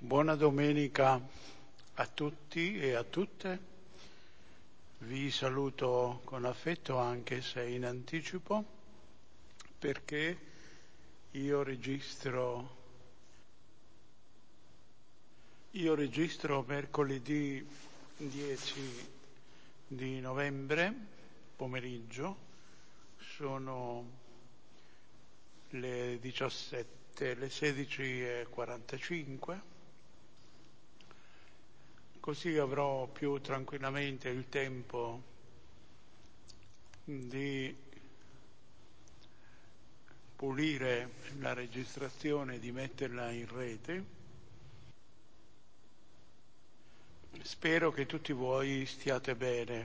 Buona domenica a tutti e a tutte. Vi saluto con affetto anche se in anticipo, perché io registro mercoledì 10 di novembre, pomeriggio, sono le 16:45. Così avrò più tranquillamente il tempo di pulire la registrazione e di metterla in rete. Spero che tutti voi stiate bene.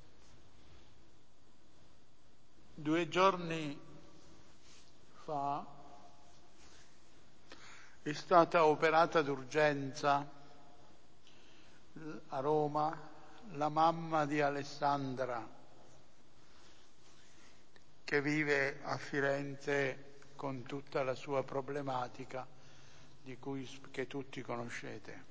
2 giorni fa è stata operata d'urgenza a Roma la mamma di Alessandra, che vive a Firenze con tutta la sua problematica che tutti conoscete.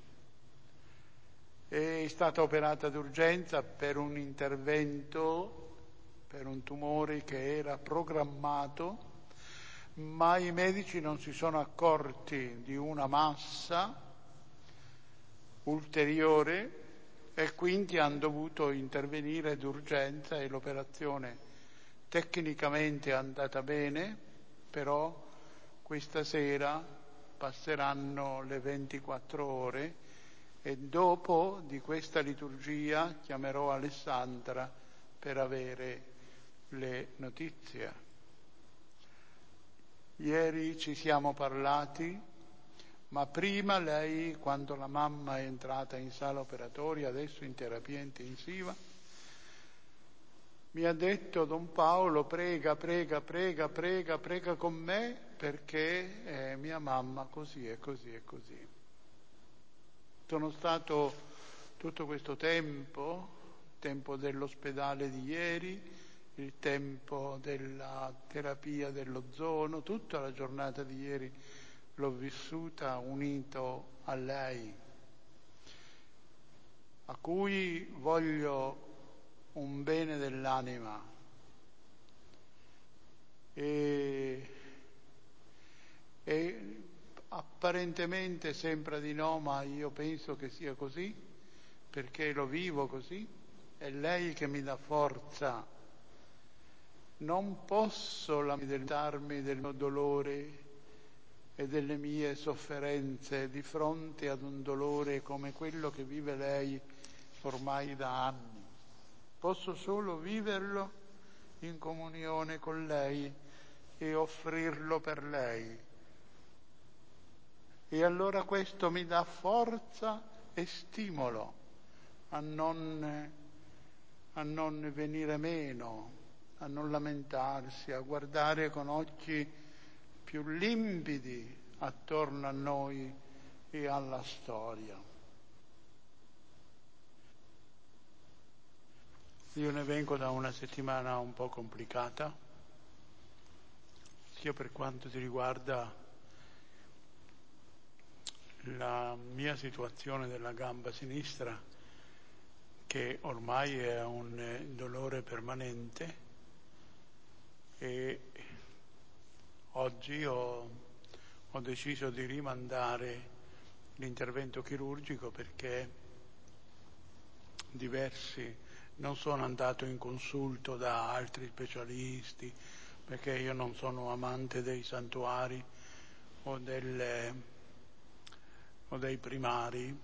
È stata operata d'urgenza per un intervento, per un tumore che era programmato, ma i medici non si sono accorti di una massa ulteriore e quindi hanno dovuto intervenire d'urgenza e l'operazione tecnicamente è andata bene, però questa sera passeranno le 24 ore e dopo di questa liturgia chiamerò Alessandra per avere le notizie. Ieri ci siamo parlati, ma prima lei, quando la mamma è entrata in sala operatoria, adesso in terapia intensiva, mi ha detto: Don Paolo, prega con me perché mia mamma così e così e così. Sono stato tutto questo tempo, il tempo dell'ospedale di ieri, il tempo della terapia dell'ozono, tutta la giornata di ieri l'ho vissuta unito a lei, a cui voglio un bene dell'anima e apparentemente sembra di no, ma io penso che sia così, perché lo vivo così, è lei che mi dà forza. Non posso lamentarmi del mio dolore e delle mie sofferenze di fronte ad un dolore come quello che vive lei ormai da anni. Posso solo viverlo in comunione con lei e offrirlo per lei. E allora questo mi dà forza e stimolo a non venire meno, a non lamentarsi, a guardare con occhi più limpidi attorno a noi e alla storia. Io ne vengo da una settimana un po' complicata, sia per quanto ti riguarda la mia situazione della gamba sinistra, che ormai è un dolore permanente, e oggi ho deciso di rimandare l'intervento chirurgico perché non sono andato in consulto da altri specialisti, perché io non sono amante dei santuari o dei primari.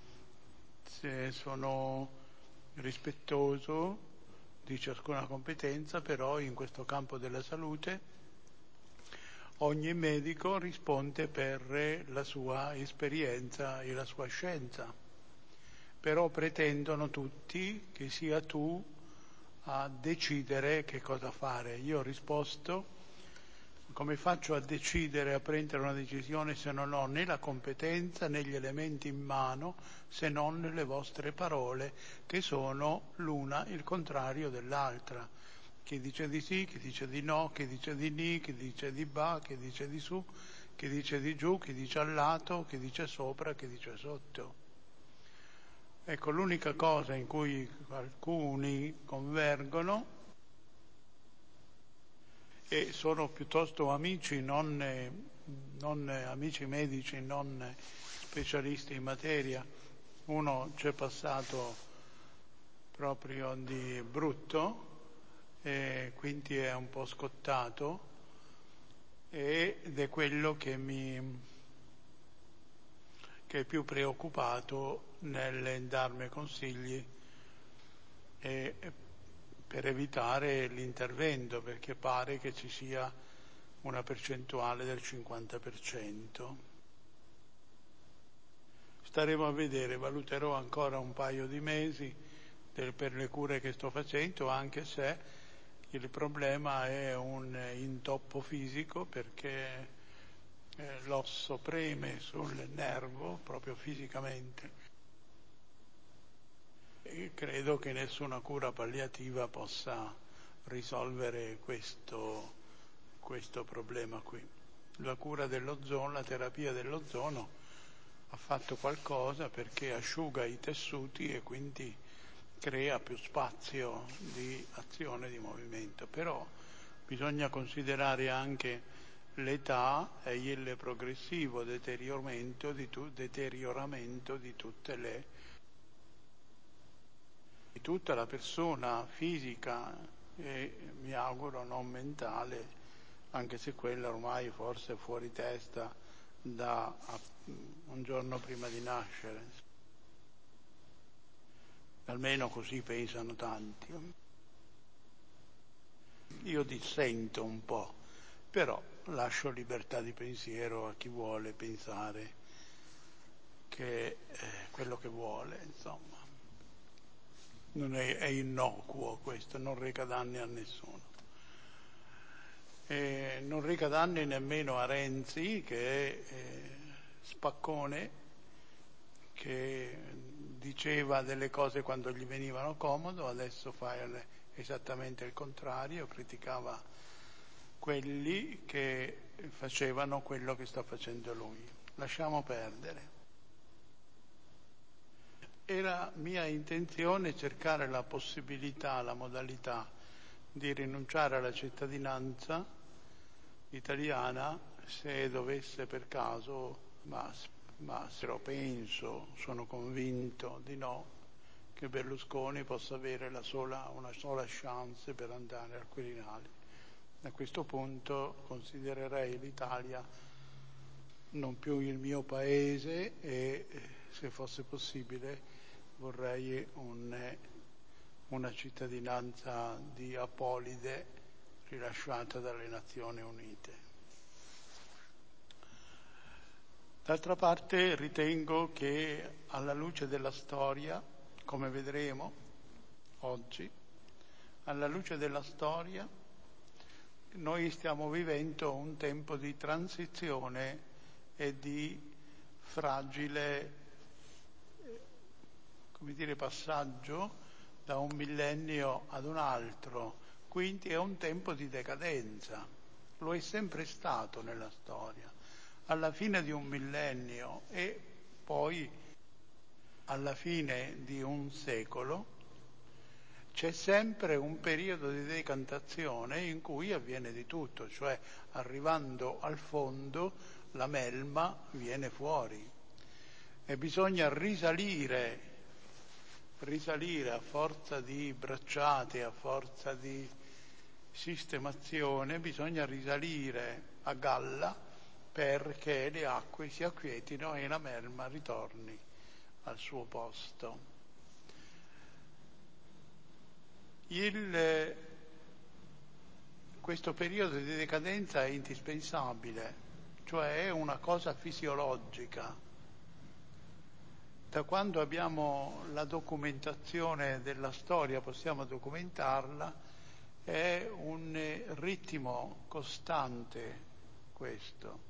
Sono rispettoso di ciascuna competenza, però in questo campo della salute ogni medico risponde per la sua esperienza e la sua scienza. Però pretendono tutti che sia tu a decidere che cosa fare. Io ho risposto: come faccio a decidere, a prendere una decisione se non ho né la competenza né gli elementi in mano, se non le vostre parole, che sono l'una il contrario dell'altra. Chi dice di sì, chi dice di no, chi dice di ni, chi dice di ba, chi dice di su. chi dice di giù, chi dice al lato, chi dice sopra, chi dice sotto. Ecco, l'unica cosa in cui alcuni convergono e sono piuttosto amici, non amici medici, non specialisti in materia. Uno c'è passato proprio di brutto e quindi è un po' scottato ed è quello che è più preoccupato nel darmi consigli e per evitare l'intervento, perché pare che ci sia una percentuale del 50%. Staremo a vedere, valuterò ancora un paio di mesi per le cure che sto facendo, anche se il problema è un intoppo fisico, perché l'osso preme sul nervo proprio fisicamente e credo che nessuna cura palliativa possa risolvere questo problema qui. La cura dell'ozono, la terapia dell'ozono ha fatto qualcosa perché asciuga i tessuti e quindi crea più spazio di azione, di movimento, però bisogna considerare anche l'età e il progressivo deterioramento di tutta la persona fisica e mi auguro non mentale, anche se quella ormai forse è fuori testa da un giorno prima di nascere. Almeno così pensano tanti. Io dissento un po', però lascio libertà di pensiero a chi vuole pensare che è quello che vuole, insomma. Non è innocuo questo, non reca danni a nessuno. E non reca danni nemmeno a Renzi, che è spaccone, che diceva delle cose quando gli venivano comodo, adesso fa esattamente il contrario, criticava quelli che facevano quello che sta facendo lui. Lasciamo perdere. Era mia intenzione cercare la possibilità, la modalità di rinunciare alla cittadinanza italiana se dovesse per caso, ma se lo penso, sono convinto di no, che Berlusconi possa avere una sola chance per andare al Quirinale. A questo punto considererei l'Italia non più il mio paese e, se fosse possibile, vorrei una cittadinanza di apolide rilasciata dalle Nazioni Unite. D'altra parte ritengo che alla luce della storia, come vedremo oggi, alla luce della storia, noi stiamo vivendo un tempo di transizione e di fragile, passaggio da un millennio ad un altro, quindi è un tempo di decadenza. Lo è sempre stato nella storia. Alla fine di un millennio e poi alla fine di un secolo c'è sempre un periodo di decantazione in cui avviene di tutto, cioè arrivando al fondo la melma viene fuori e bisogna risalire a forza di bracciate, a forza di sistemazione, bisogna risalire a galla perché le acque si acquietino e la melma ritorni al suo posto. Questo periodo di decadenza è indispensabile, cioè è una cosa fisiologica. Da quando abbiamo la documentazione della storia, possiamo documentarla, è un ritmo costante questo,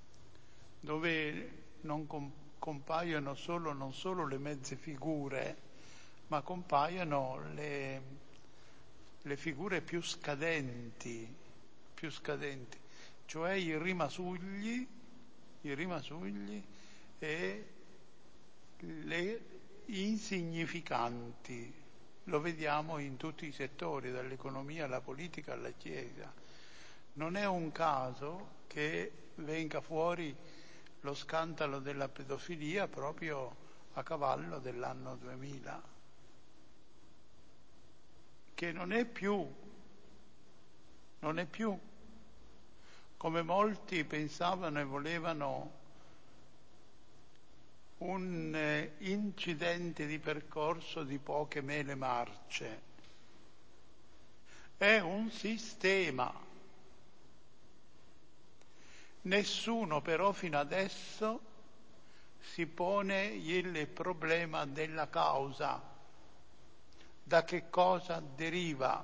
dove non compaiono non solo le mezze figure, ma compaiono le figure più scadenti, cioè i rimasugli i rimasugli e le insignificanti. Lo vediamo in tutti i settori, dall'economia alla politica alla Chiesa. Non è un caso che venga fuori lo scandalo della pedofilia proprio a cavallo dell'anno 2000, che non è più, come molti pensavano e volevano, un incidente di percorso di poche mele marce. È un sistema. Nessuno però fino adesso si pone il problema della causa. Da che cosa deriva?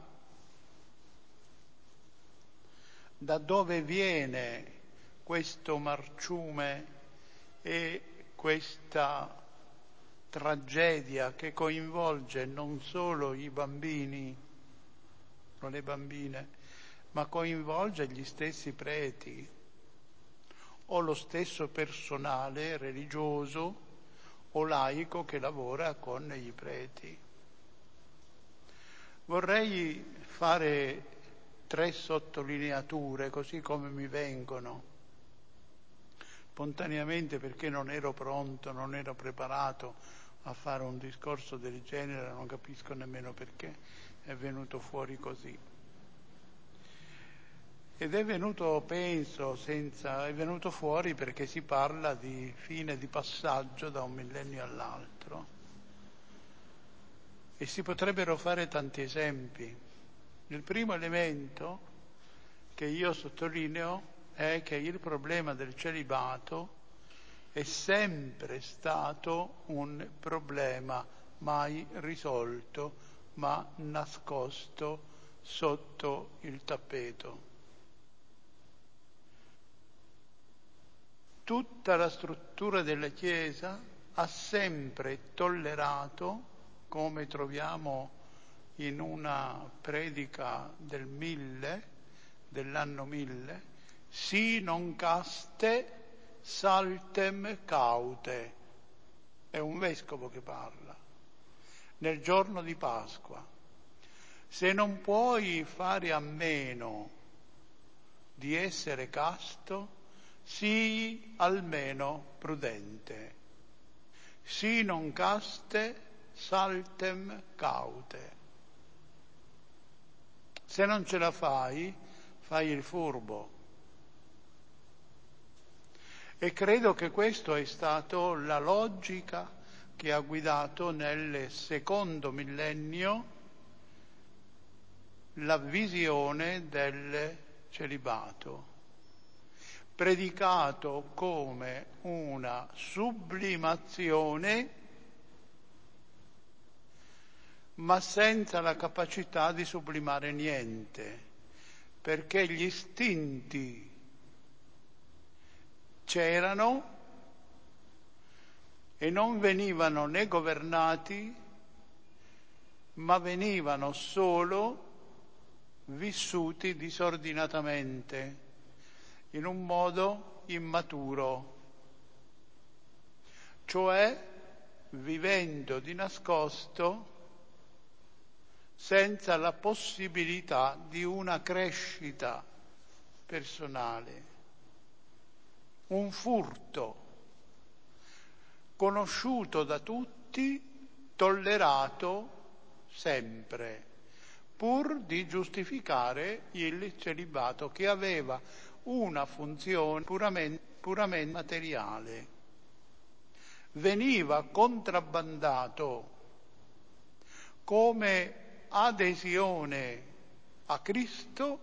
Da dove viene questo marciume e questa tragedia che coinvolge non solo i bambini o le bambine, ma coinvolge gli stessi preti o lo stesso personale religioso o laico che lavora con i preti. Vorrei fare 3 sottolineature, così come mi vengono spontaneamente, perché non ero pronto, non ero preparato a fare un discorso del genere, non capisco nemmeno perché è venuto fuori così. Ed è venuto, penso, è venuto fuori perché si parla di fine di passaggio da un millennio all'altro. E si potrebbero fare tanti esempi. Il primo elemento che io sottolineo è che il problema del celibato è sempre stato un problema mai risolto, ma nascosto sotto il tappeto. Tutta la struttura della Chiesa ha sempre tollerato, come troviamo in una predica dell'anno 1000, si non caste saltem caute. È un vescovo che parla, nel giorno di Pasqua. Se non puoi fare a meno di essere casto, sii almeno prudente. Si non caste saltem caute. Se non ce la fai, fai il furbo. E credo che questo è stato la logica che ha guidato nel secondo millennio la visione del celibato, predicato come una sublimazione, ma senza la capacità di sublimare niente, perché gli istinti c'erano e non venivano né governati, ma venivano solo vissuti disordinatamente, in un modo immaturo, cioè vivendo di nascosto senza la possibilità di una crescita personale, un furto conosciuto da tutti, tollerato sempre, pur di giustificare il celibato che aveva una funzione puramente materiale. Veniva contrabbandato come adesione a Cristo,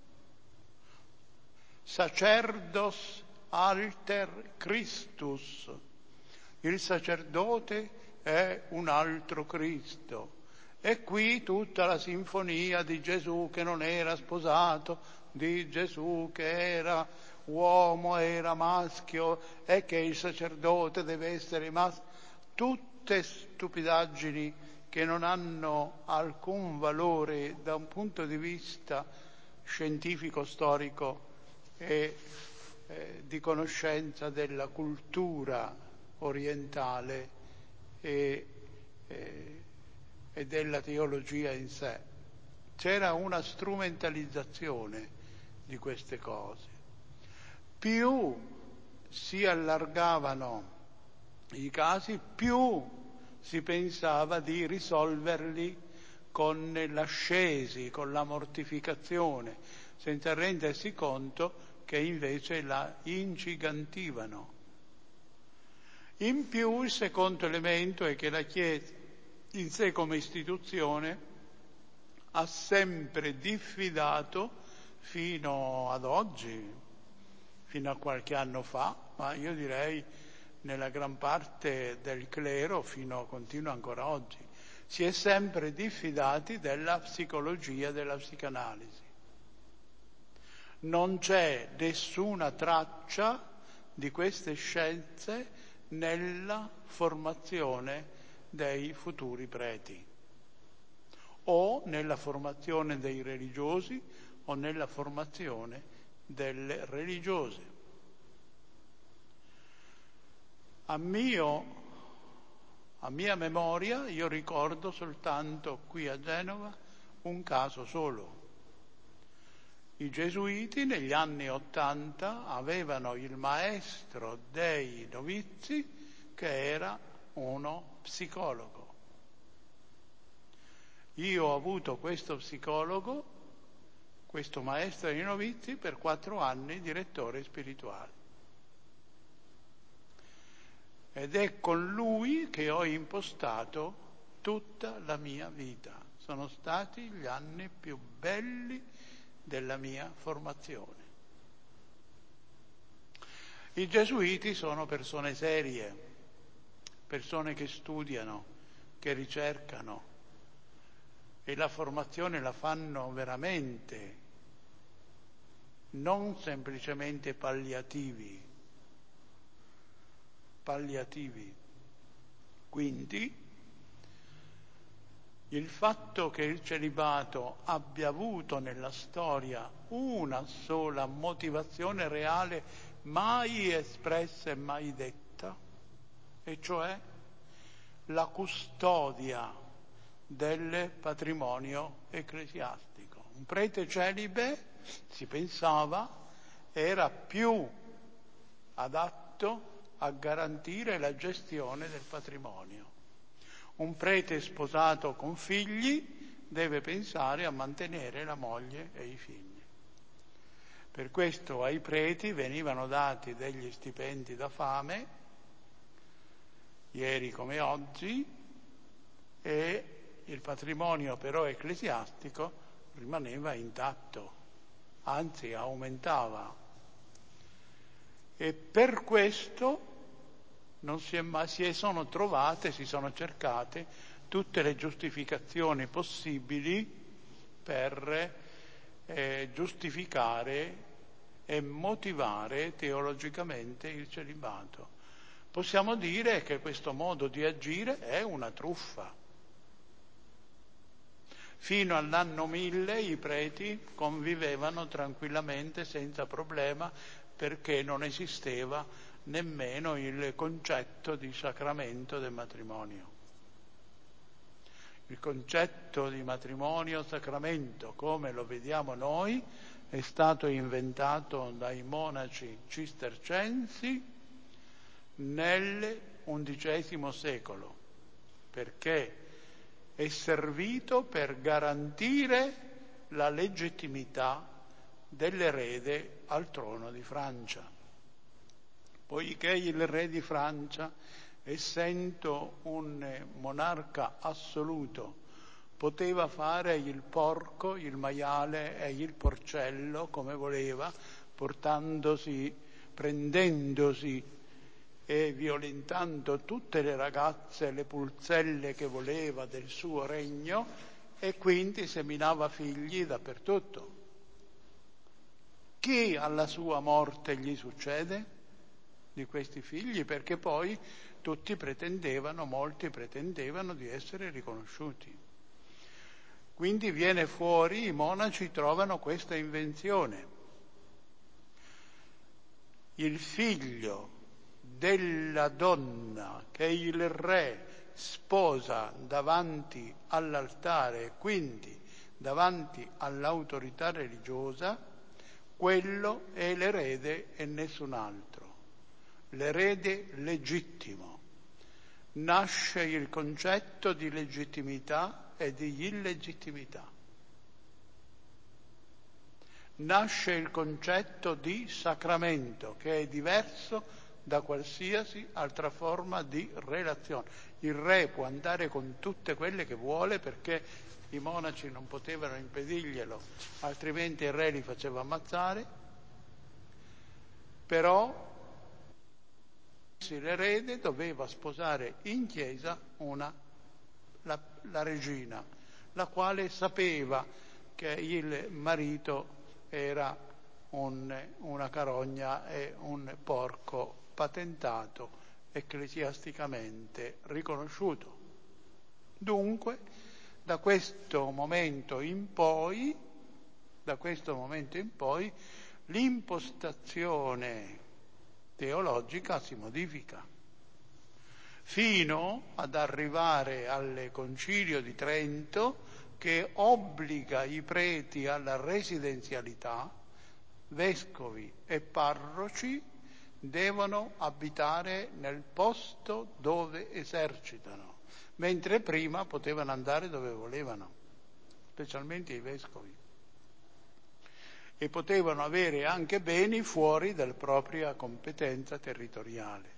sacerdos alter Christus. Il sacerdote è un altro Cristo. E qui tutta la sinfonia di Gesù che non era sposato, di Gesù che era uomo, era maschio e che il sacerdote deve essere maschio. Tutte stupidaggini che non hanno alcun valore da un punto di vista scientifico, storico e di conoscenza della cultura orientale e della teologia in sé. C'era una strumentalizzazione di queste cose. Più si allargavano i casi, più si pensava di risolverli con l'ascesi, con la mortificazione, senza rendersi conto che invece la ingigantivano. In più, il secondo elemento è che la Chiesa in sé come istituzione ha sempre diffidato fino ad oggi, fino a qualche anno fa, ma io direi nella gran parte del clero continua ancora oggi, si è sempre diffidati della psicologia, della psicanalisi. Non c'è nessuna traccia di queste scienze nella formazione dei futuri preti, o nella formazione dei religiosi, o nella formazione delle religiose. A mia memoria, io ricordo soltanto qui a Genova un caso solo. I gesuiti negli anni '80 avevano il maestro dei novizi che era uno psicologo. Io ho avuto questo psicologo, questo maestro dei novizi, per 4 anni direttore spirituale. Ed è con lui che ho impostato tutta la mia vita. Sono stati gli anni più belli della mia formazione. I gesuiti sono persone serie, persone che studiano, che ricercano e la formazione la fanno veramente, non semplicemente palliativi. Quindi il fatto che il celibato abbia avuto nella storia una sola motivazione reale, mai espressa e mai detta, e cioè la custodia del patrimonio ecclesiastico. Un prete celibe, si pensava, era più adatto a garantire la gestione del patrimonio. Un prete sposato con figli deve pensare a mantenere la moglie e i figli. Per questo ai preti venivano dati degli stipendi da fame, ieri come oggi, e il patrimonio però ecclesiastico rimaneva intatto, anzi aumentava. E per questo si sono cercate tutte le giustificazioni possibili per giustificare e motivare teologicamente il celibato. Possiamo dire che questo modo di agire è una truffa. Fino all'anno 1000 i preti convivevano tranquillamente senza problema, perché non esisteva nemmeno il concetto di sacramento del matrimonio. Il concetto di matrimonio sacramento, come lo vediamo noi, è stato inventato dai monaci cistercensi nel XI secolo, perché è servito per garantire la legittimità dell'erede al trono di Francia. Poiché il re di Francia, essendo un monarca assoluto, poteva fare il porco, il maiale e il porcello come voleva, prendendosi e violentando tutte le ragazze, le pulzelle che voleva del suo regno, e quindi seminava figli dappertutto. Chi alla sua morte gli succede di questi figli? Perché poi molti pretendevano di essere riconosciuti. Quindi viene fuori, i monaci trovano questa invenzione. il figlio della donna che il re sposa davanti all'altare, quindi davanti all'autorità religiosa, quello è l'erede e nessun altro, l'erede legittimo. Nasce il concetto di legittimità e di illegittimità. Nasce il concetto di sacramento, che è diverso da qualsiasi altra forma di relazione. Il re può andare con tutte quelle che vuole perché i monaci non potevano impedirglielo, altrimenti il re li faceva ammazzare, però l'erede doveva sposare in chiesa la regina, la quale sapeva che il marito era una carogna e un porco patentato, ecclesiasticamente riconosciuto. Dunque, da questo momento in poi, l'impostazione teologica si modifica, fino ad arrivare al Concilio di Trento, che obbliga i preti alla residenzialità. Vescovi e parroci devono abitare nel posto dove esercitano, mentre prima potevano andare dove volevano, specialmente i vescovi, e potevano avere anche beni fuori dalla propria competenza territoriale.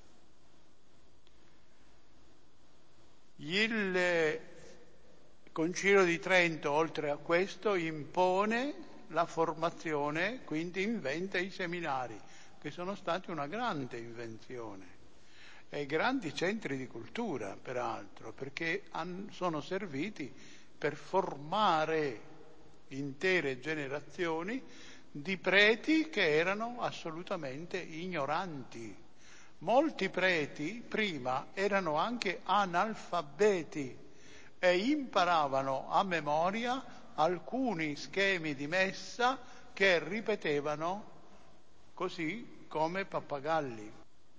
Il Concilio di Trento, oltre a questo, impone la formazione, quindi inventa i seminari, che sono stati una grande invenzione, e grandi centri di cultura, peraltro, perché sono serviti per formare intere generazioni di preti che erano assolutamente ignoranti. Molti preti prima erano anche analfabeti e imparavano a memoria alcuni schemi di messa che ripetevano così come pappagalli.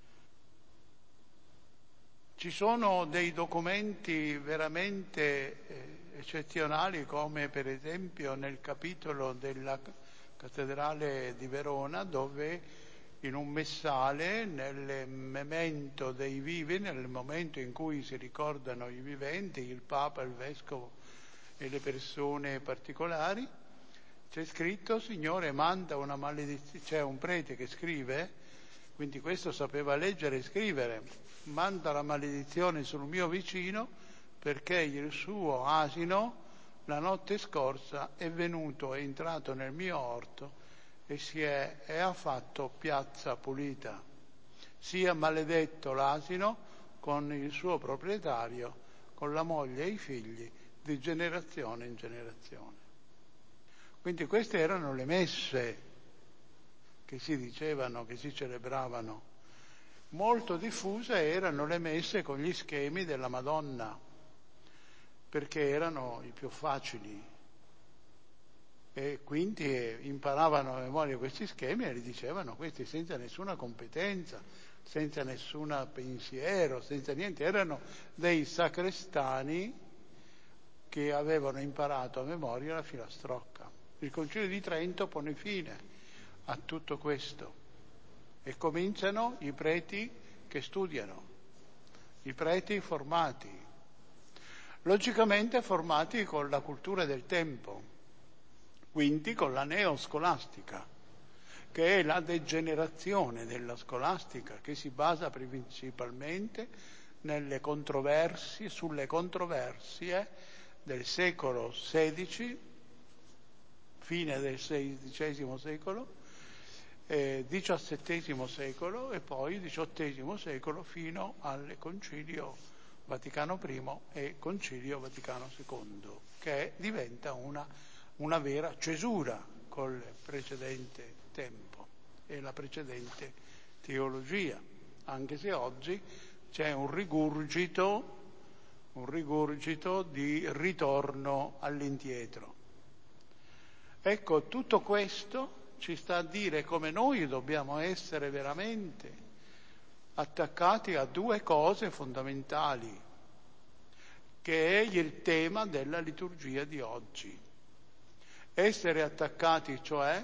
Ci sono dei documenti veramente eccezionali, come per esempio nel capitolo della Cattedrale di Verona, dove in un messale, nel memento dei vivi, nel momento in cui si ricordano i viventi, il Papa, il Vescovo e le persone particolari, c'è scritto: Signore, manda una maledizione. C'è un prete che scrive, quindi questo sapeva leggere e scrivere: manda la maledizione sul mio vicino perché il suo asino la notte scorsa è entrato nel mio orto e ha fatto piazza pulita. Sia maledetto l'asino con il suo proprietario, con la moglie e i figli, di generazione in generazione. Quindi queste erano le messe che si dicevano, che si celebravano. Molto diffuse erano le messe con gli schemi della Madonna, perché erano i più facili. E quindi imparavano a memoria questi schemi e li dicevano questi senza nessuna competenza, senza nessun pensiero, senza niente. Erano dei sacrestani che avevano imparato a memoria la filastrocca. Il Concilio di Trento pone fine a tutto questo e cominciano i preti che studiano, i preti formati, logicamente formati con la cultura del tempo, quindi con la neoscolastica, che è la degenerazione della scolastica, che si basa principalmente sulle controversie del secolo XVI, fine del XVI secolo, XVII secolo e poi XVIII secolo fino al Concilio Vaticano I e Concilio Vaticano II, che diventa una vera cesura col precedente tempo e la precedente teologia, anche se oggi c'è un rigurgito di ritorno all'indietro. Ecco, tutto questo ci sta a dire come noi dobbiamo essere veramente attaccati a due cose fondamentali, che è il tema della liturgia di oggi. Essere attaccati, cioè,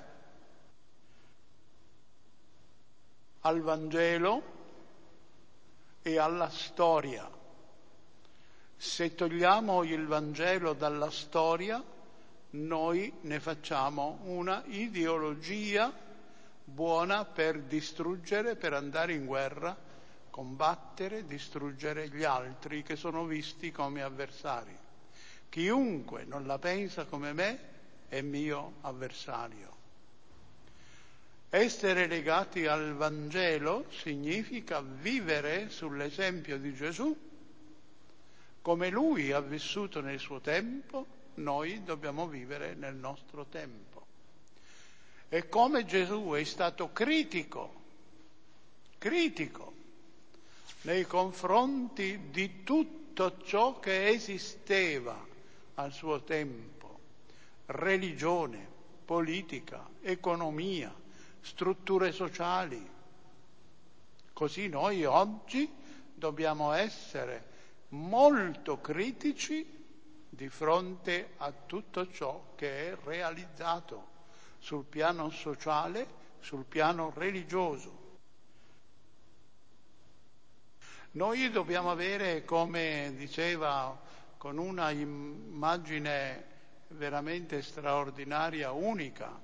al Vangelo e alla storia. Se togliamo il Vangelo dalla storia, noi ne facciamo una ideologia buona per distruggere, per andare in guerra, combattere, distruggere gli altri che sono visti come avversari. Chiunque non la pensa come me è mio avversario. Essere legati al Vangelo significa vivere sull'esempio di Gesù. Come lui ha vissuto nel suo tempo, noi dobbiamo vivere nel nostro tempo. E come Gesù è stato critico nei confronti di tutto ciò che esisteva al suo tempo, religione, politica, economia, strutture sociali. Così noi oggi dobbiamo essere molto critici di fronte a tutto ciò che è realizzato sul piano sociale, sul piano religioso. Noi dobbiamo avere, come diceva con una immagine veramente straordinaria, unica,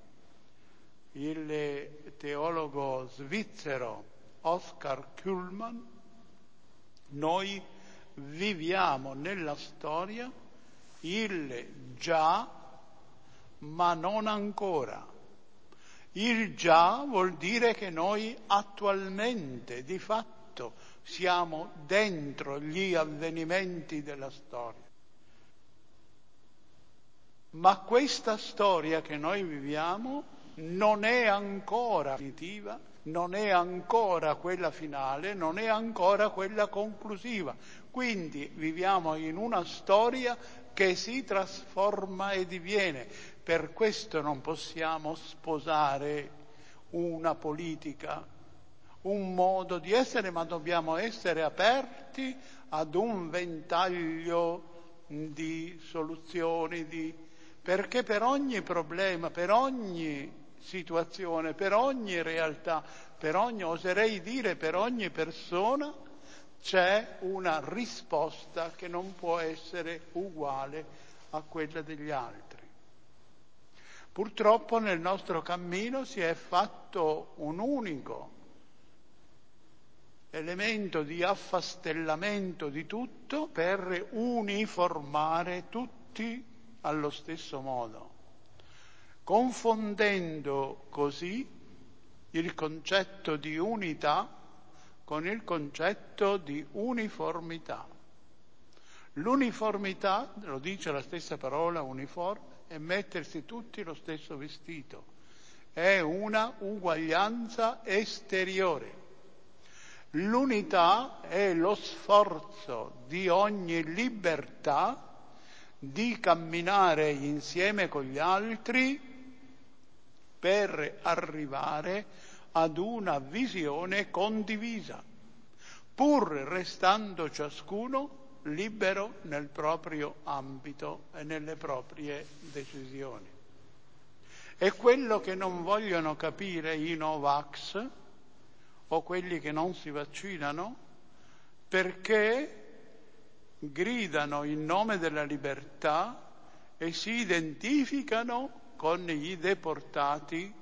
il teologo svizzero Oscar Kuhlmann, noi viviamo nella storia il già, ma non ancora. Il già vuol dire che noi attualmente, di fatto, siamo dentro gli avvenimenti della storia. Ma questa storia che noi viviamo non è ancora definitiva, non è ancora quella finale, non è ancora quella conclusiva. Quindi viviamo in una storia che si trasforma e diviene. Per questo non possiamo sposare una politica, un modo di essere, ma dobbiamo essere aperti ad un ventaglio di soluzioni, perché per ogni problema, per ogni situazione, per ogni realtà, oserei dire per ogni persona, c'è una risposta che non può essere uguale a quella degli altri. Purtroppo nel nostro cammino si è fatto un unico elemento di affastellamento di tutto per uniformare tutti allo stesso modo, confondendo così il concetto di unità con il concetto di uniformità. L'uniformità, lo dice la stessa parola uniforme, è mettersi tutti lo stesso vestito, è una uguaglianza esteriore. L'unità è lo sforzo di ogni libertà di camminare insieme con gli altri per arrivare ad una visione condivisa, pur restando ciascuno libero nel proprio ambito e nelle proprie decisioni. È quello che non vogliono capire i Novax o quelli che non si vaccinano, perché gridano in nome della libertà e si identificano con i deportati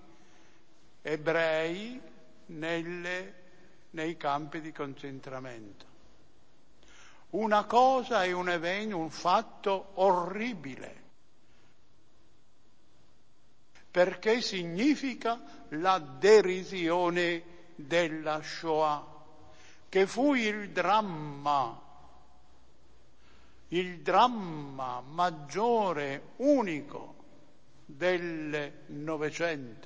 ebrei nei campi di concentramento. Una cosa è un evento, un fatto orribile, perché significa la derisione della Shoah, che fu il dramma maggiore, unico del Novecento.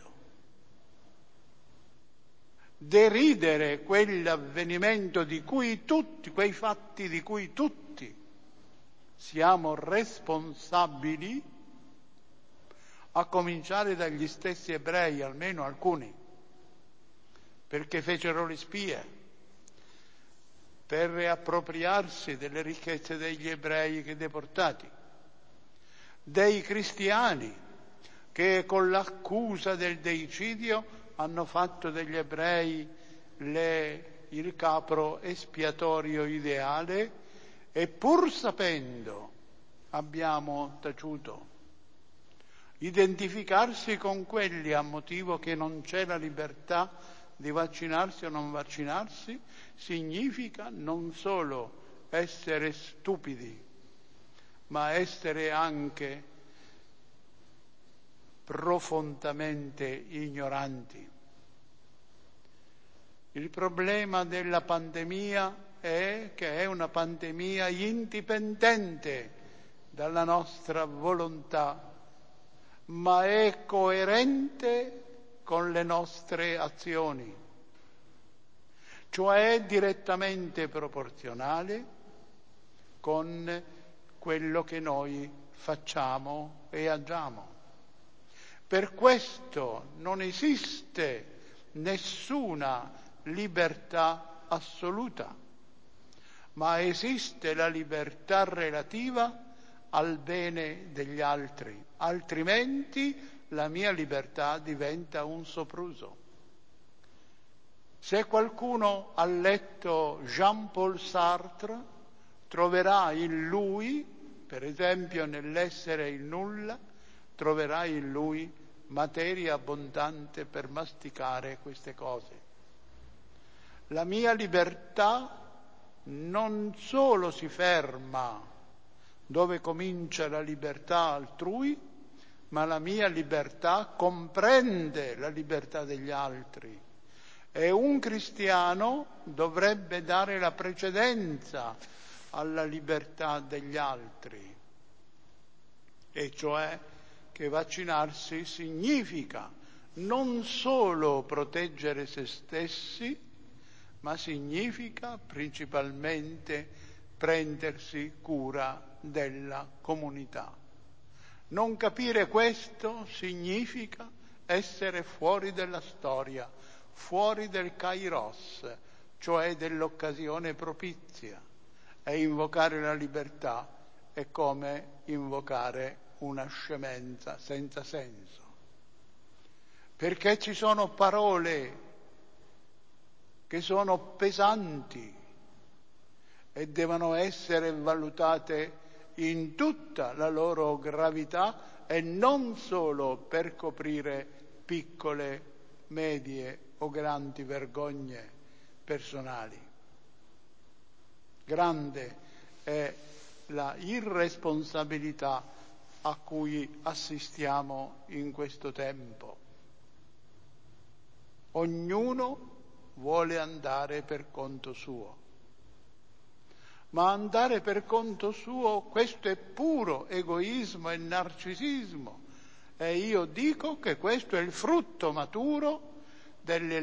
Deridere quell'avvenimento quei fatti di cui tutti siamo responsabili, a cominciare dagli stessi ebrei, almeno alcuni, perché fecero le spie per riappropriarsi delle ricchezze degli ebrei che deportati, dei cristiani che con l'accusa del deicidio hanno fatto degli ebrei il capro espiatorio ideale, e pur sapendo abbiamo taciuto. Identificarsi con quelli a motivo che non c'è la libertà di vaccinarsi o non vaccinarsi significa non solo essere stupidi, ma essere anche profondamente ignoranti. Il problema della pandemia è che è una pandemia indipendente dalla nostra volontà, ma è coerente con le nostre azioni, cioè è direttamente proporzionale con quello che noi facciamo e agiamo. Per questo non esiste nessuna libertà assoluta, ma esiste la libertà relativa al bene degli altri, altrimenti la mia libertà diventa un sopruso. Se qualcuno ha letto Jean-Paul Sartre, troverà in lui, per esempio nell'essere il nulla, troverà in lui materia abbondante per masticare queste cose. La mia libertà non solo si ferma dove comincia la libertà altrui, ma la mia libertà comprende la libertà degli altri. E un cristiano dovrebbe dare la precedenza alla libertà degli altri, e cioè che vaccinarsi significa non solo proteggere se stessi, ma significa principalmente prendersi cura della comunità. Non capire questo significa essere fuori dalla storia, fuori del kairos, cioè dell'occasione propizia. E invocare la libertà è come invocare una scemenza senza senso. Perché ci sono parole che sono pesanti e devono essere valutate in tutta la loro gravità e non solo per coprire piccole, medie o grandi vergogne personali. Grande è la irresponsabilità a cui assistiamo in questo tempo. Ognuno vuole andare per conto suo. Ma andare per conto suo, questo è puro egoismo e narcisismo. E io dico che questo è il frutto maturo della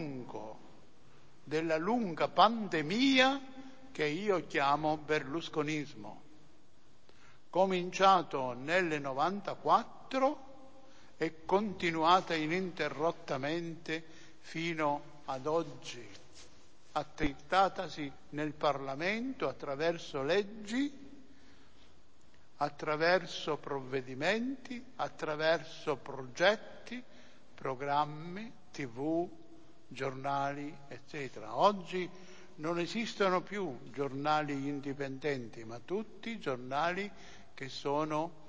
lunga pandemia che io chiamo berlusconismo. Cominciato nel 94 e continuata ininterrottamente fino ad oggi, attrattatasi nel Parlamento attraverso leggi, attraverso provvedimenti, attraverso progetti, programmi, TV, giornali, eccetera. Oggi non esistono più giornali indipendenti, ma tutti giornali che sono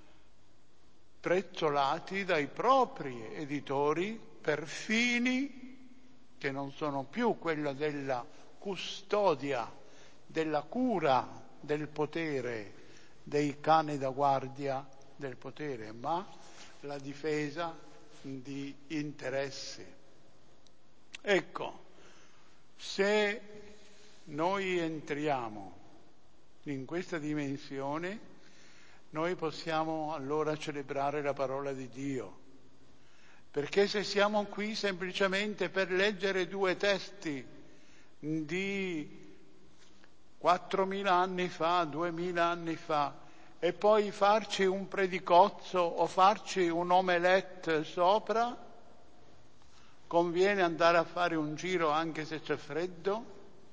prezzolati dai propri editori per fini che non sono più quella della custodia, della cura del potere, dei cani da guardia del potere, ma la difesa di interessi. Ecco, se noi entriamo in questa dimensione, noi possiamo allora celebrare la parola di Dio. Perché se siamo qui semplicemente per leggere 2 testi di 4.000 anni fa, 2.000 anni fa, e poi farci un predicozzo o farci un omelette sopra, conviene andare a fare un giro anche se c'è freddo,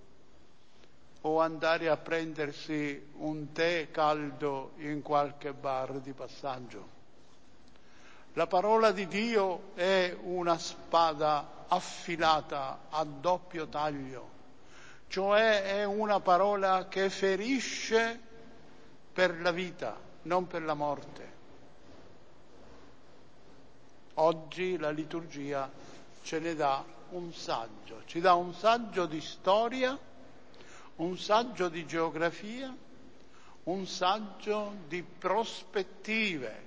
o andare a prendersi un tè caldo in qualche bar di passaggio. La parola di Dio è una spada affilata a doppio taglio, cioè è una parola che ferisce per la vita, non per la morte. Oggi la liturgia ce ne dà un saggio, ci dà un saggio di storia, un saggio di geografia, un saggio di prospettive.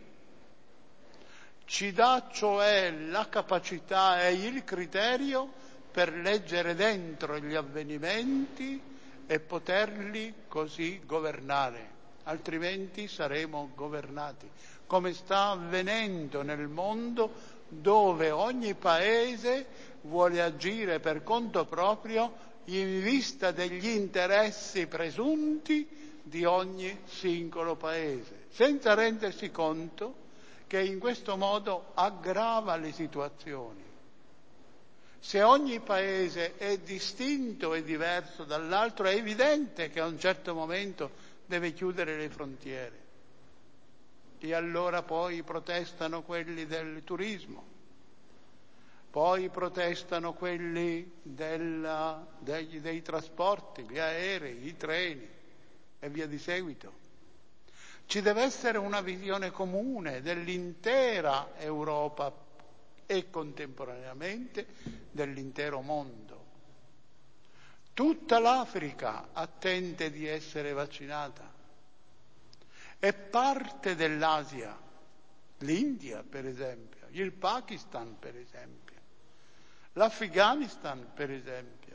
Ci dà cioè la capacità e il criterio per leggere dentro gli avvenimenti e poterli così governare, altrimenti saremo governati, come sta avvenendo nel mondo, dove ogni paese vuole agire per conto proprio in vista degli interessi presunti di ogni singolo paese, senza rendersi conto che in questo modo aggrava le situazioni. Se ogni paese è distinto e diverso dall'altro, è evidente che a un certo momento deve chiudere le frontiere. E allora poi protestano quelli del turismo, poi protestano quelli dei trasporti, gli aerei, i treni e via di seguito. Ci deve essere una visione comune dell'intera Europa e contemporaneamente dell'intero mondo. Tutta l'Africa attende di essere vaccinata e parte dell'Asia, l'India per esempio, il Pakistan per esempio, l'Afghanistan per esempio.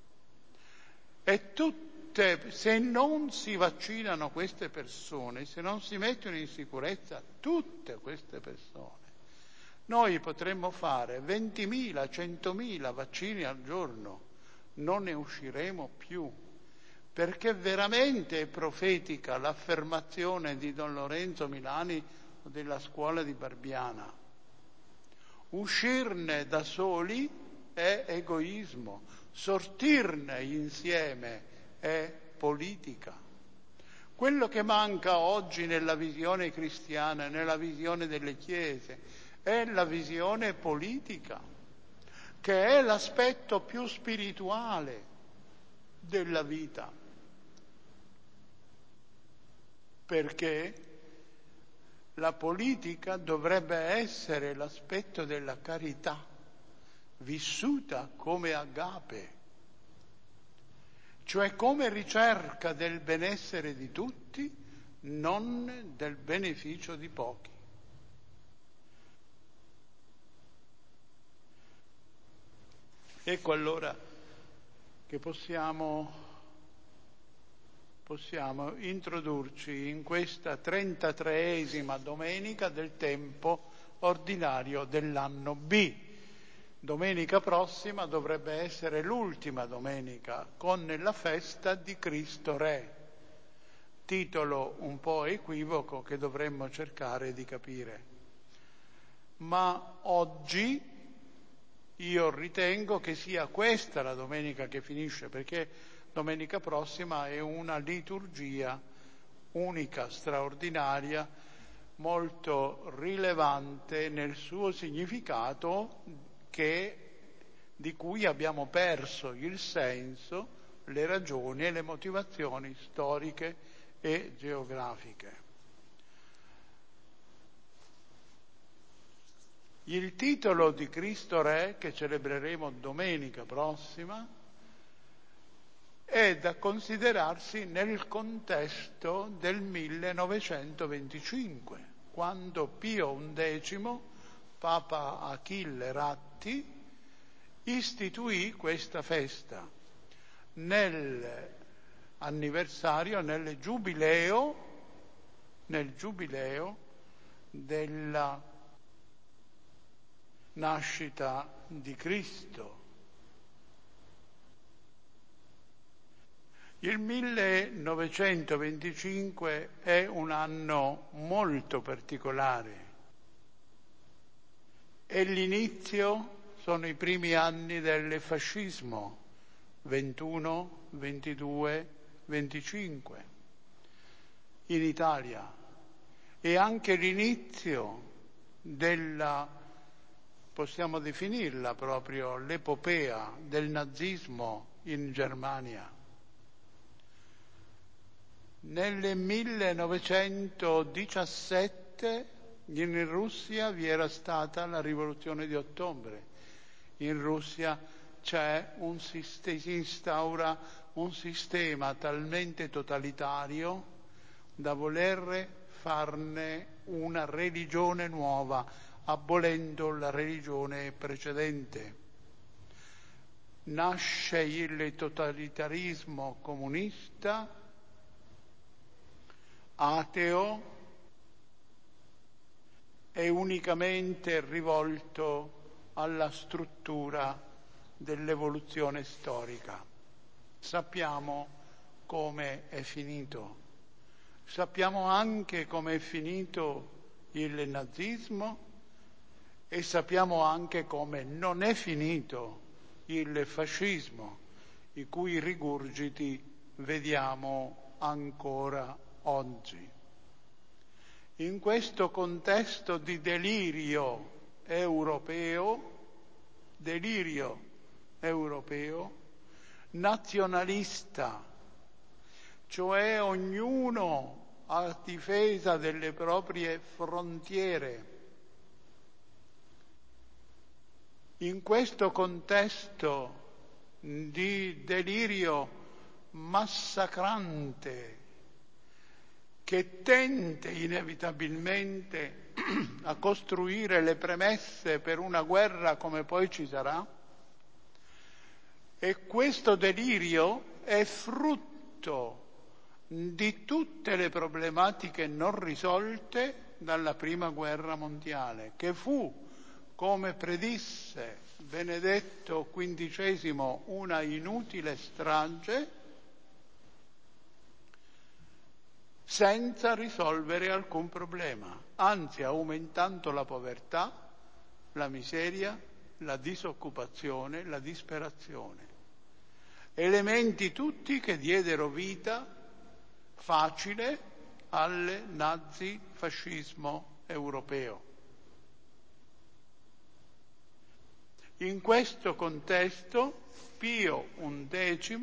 E se non si vaccinano queste persone, se non si mettono in sicurezza tutte queste persone, noi potremmo fare 20.000, 100.000 vaccini al giorno, non ne usciremo più, perché veramente è profetica l'affermazione di Don Lorenzo Milani della scuola di Barbiana. Uscirne da soli è egoismo, sortirne insieme è politica. Quello che manca oggi nella visione cristiana, nella visione delle chiese, è la visione politica, che è l'aspetto più spirituale della vita. Perché la politica dovrebbe essere l'aspetto della carità, vissuta come agape, cioè come ricerca del benessere di tutti, non del beneficio di pochi. Ecco allora che possiamo introdurci in questa 33esima domenica del tempo ordinario dell'anno B. Domenica prossima dovrebbe essere l'ultima domenica con la festa di Cristo Re, titolo un po' equivoco che dovremmo cercare di capire. Ma oggi io ritengo che sia questa la domenica che finisce, perché domenica prossima è una liturgia unica, straordinaria, molto rilevante nel suo significato, di cui abbiamo perso il senso, le ragioni e le motivazioni storiche e geografiche. Il titolo di Cristo Re, che celebreremo domenica prossima, è da considerarsi nel contesto del 1925, quando Pio XI, Papa Achille Ratti, istituì questa festa nell'anniversario, nel giubileo della nascita di Cristo. Il 1925 è un anno molto particolare. È l'inizio, sono i primi anni del fascismo, 21, 22, 25, in Italia. E anche l'inizio della, possiamo definirla proprio, l'epopea del nazismo in Germania. Nel 1917 in Russia vi era stata la rivoluzione di ottobre. In Russia si instaura un sistema talmente totalitario da voler farne una religione nuova, abolendo la religione precedente. Nasce il totalitarismo comunista, ateo e unicamente rivolto alla struttura dell'evoluzione storica. Sappiamo come è finito. Sappiamo anche come è finito il nazismo e sappiamo anche come non è finito il fascismo, i cui rigurgiti vediamo ancora oggi. In questo contesto di delirio europeo, nazionalista, cioè ognuno a difesa delle proprie frontiere. In questo contesto di delirio massacrante che tende inevitabilmente a costruire le premesse per una guerra come poi ci sarà, e questo delirio è frutto di tutte le problematiche non risolte dalla Prima Guerra Mondiale, che fu, come predisse Benedetto XV, una inutile strage senza risolvere alcun problema, anzi aumentando la povertà, la miseria, la disoccupazione, la disperazione. Elementi tutti che diedero vita facile al nazifascismo europeo. In questo contesto Pio XI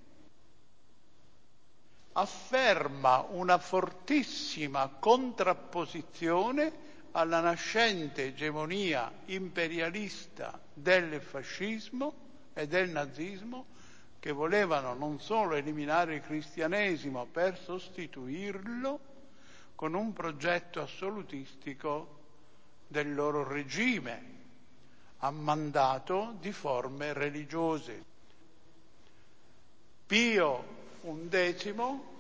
afferma una fortissima contrapposizione alla nascente egemonia imperialista del fascismo e del nazismo, che volevano non solo eliminare il cristianesimo per sostituirlo con un progetto assolutistico del loro regime, ammandato di forme religiose. Pio XI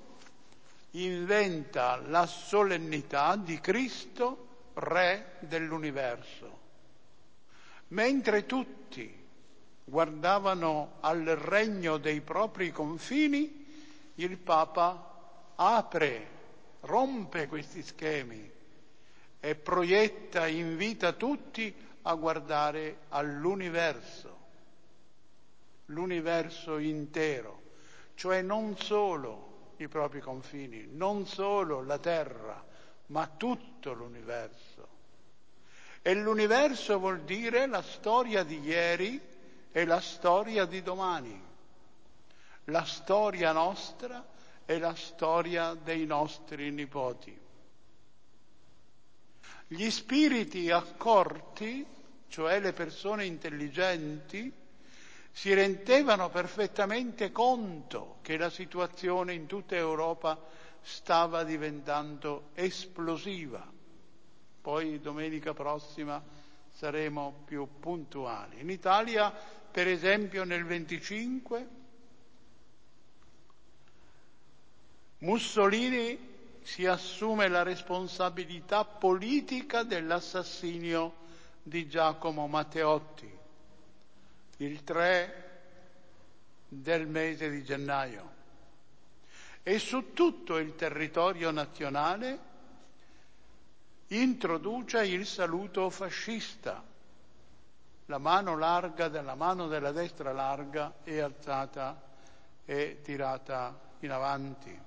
inventa la solennità di Cristo, Re dell'universo. Mentre tutti guardavano al regno dei propri confini, il Papa rompe questi schemi e proietta, invita tutti a guardare all'universo, l'universo intero, cioè non solo i propri confini, non solo la Terra, ma tutto l'universo. E l'universo vuol dire la storia di ieri e la storia di domani, la storia nostra e la storia dei nostri nipoti. Gli spiriti accorti, cioè le persone intelligenti, si rendevano perfettamente conto che la situazione in tutta Europa stava diventando esplosiva. Poi domenica prossima saremo più puntuali. In Italia, per esempio, nel 25 Mussolini si assume la responsabilità politica dell'assassinio di Giacomo Matteotti, il 3 del mese di gennaio. e su tutto il territorio nazionale introduce il saluto fascista. La mano della destra larga è alzata e tirata in avanti.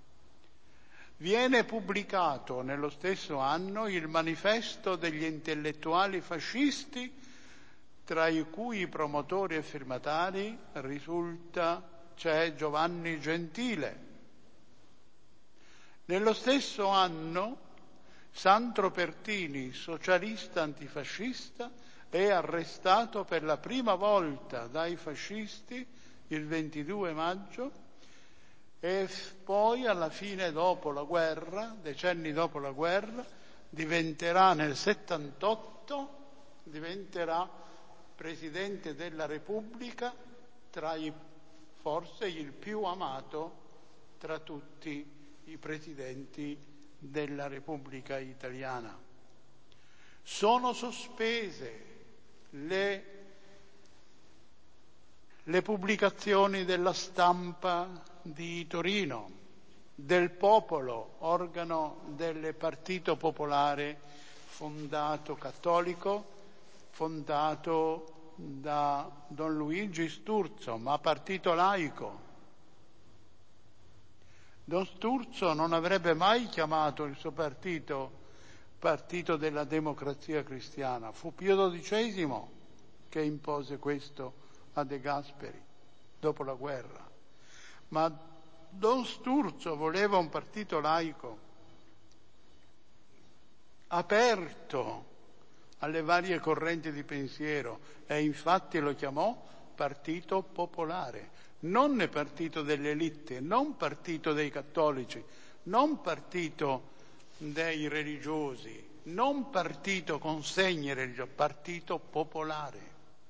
Viene pubblicato nello stesso anno il manifesto degli intellettuali fascisti, tra i cui promotori e firmatari c'è Giovanni Gentile. Nello stesso anno Sandro Pertini, socialista antifascista, è arrestato per la prima volta dai fascisti il 22 maggio e poi alla fine, dopo la guerra, decenni dopo la guerra, nel 78 diventerà Presidente della Repubblica, forse il più amato tra tutti i presidenti della Repubblica Italiana. Sono sospese le pubblicazioni della Stampa di Torino, del Popolo, organo del Partito Popolare cattolico, fondato da Don Luigi Sturzo, ma partito laico. Don Sturzo non avrebbe mai chiamato il suo partito Partito della Democrazia Cristiana. Fu Pio XII che impose questo a De Gasperi dopo la guerra. Ma Don Sturzo voleva un partito laico, aperto alle varie correnti di pensiero, e infatti lo chiamò Partito Popolare, non partito delle elite, non partito dei cattolici, non partito dei religiosi, non partito con segni religiosi, partito popolare.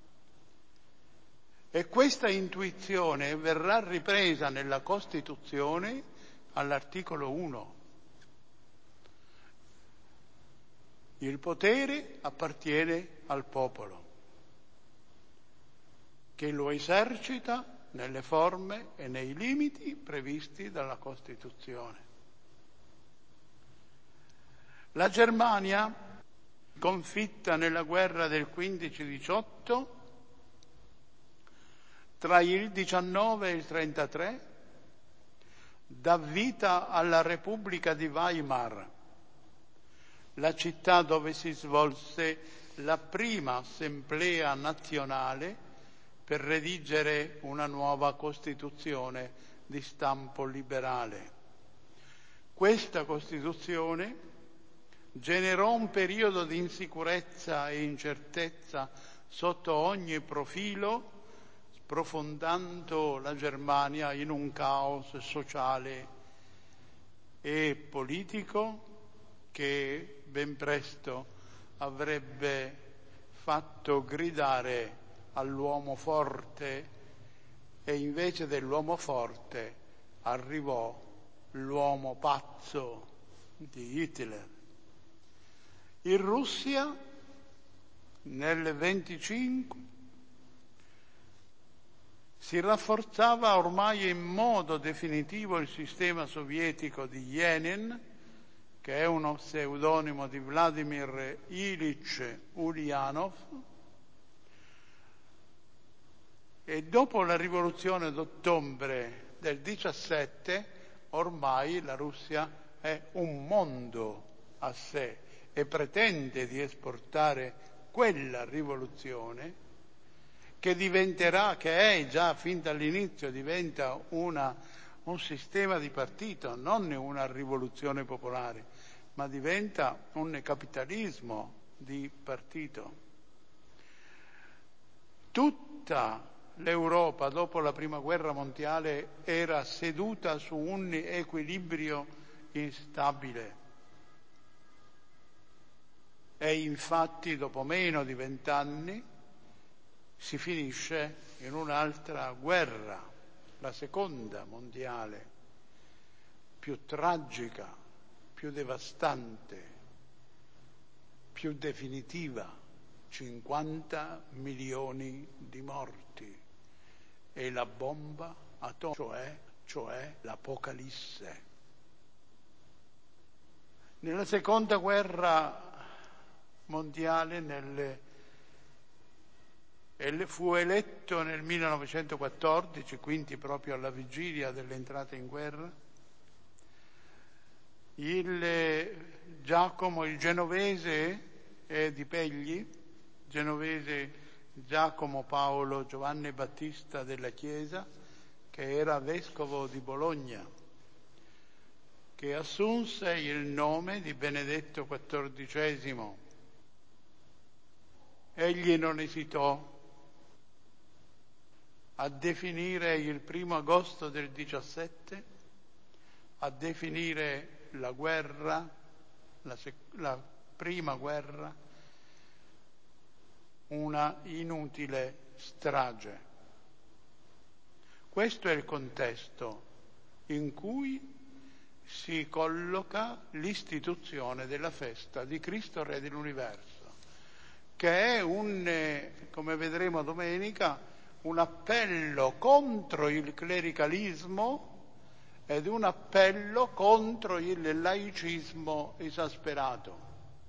E questa intuizione verrà ripresa nella Costituzione all'articolo 1. Il potere appartiene al popolo, che lo esercita nelle forme e nei limiti previsti dalla Costituzione. La Germania, sconfitta nella guerra del 15-18, tra il 19 e il 33, dà vita alla Repubblica di Weimar, la città dove si svolse la prima assemblea nazionale per redigere una nuova Costituzione di stampo liberale. Questa Costituzione generò un periodo di insicurezza e incertezza sotto ogni profilo, sprofondando la Germania in un caos sociale e politico che ben presto avrebbe fatto gridare all'uomo forte, e invece dell'uomo forte arrivò l'uomo pazzo di Hitler. In Russia, nel 25, si rafforzava ormai in modo definitivo il sistema sovietico di Lenin, che è uno pseudonimo di Vladimir Ilich Ulyanov, e dopo la rivoluzione d'ottobre del 17 ormai la Russia è un mondo a sé e pretende di esportare quella rivoluzione che è già fin dall'inizio, diventa un sistema di partito, non una rivoluzione popolare, ma diventa un capitalismo di partito. Tutta l'Europa dopo la Prima Guerra Mondiale era seduta su un equilibrio instabile. E infatti dopo meno di 20 anni si finisce in un'altra guerra, la Seconda Mondiale, più tragica, più devastante, più definitiva, 50 milioni di morti, e la bomba atomica, cioè cioè l'Apocalisse. Nella seconda guerra mondiale fu eletto nel 1914, quindi proprio alla vigilia dell'entrata in guerra, Giacomo, il genovese di Pegli, genovese Giacomo Paolo Giovanni Battista della Chiesa, che era vescovo di Bologna, che assunse il nome di Benedetto XIV. Egli non esitò a definire il 1 agosto del 17, a definire la guerra, la prima guerra, una inutile strage. Questo è il contesto in cui si colloca l'istituzione della festa di Cristo Re dell'Universo, che è come vedremo domenica, un appello contro il clericalismo ed un appello contro il laicismo esasperato.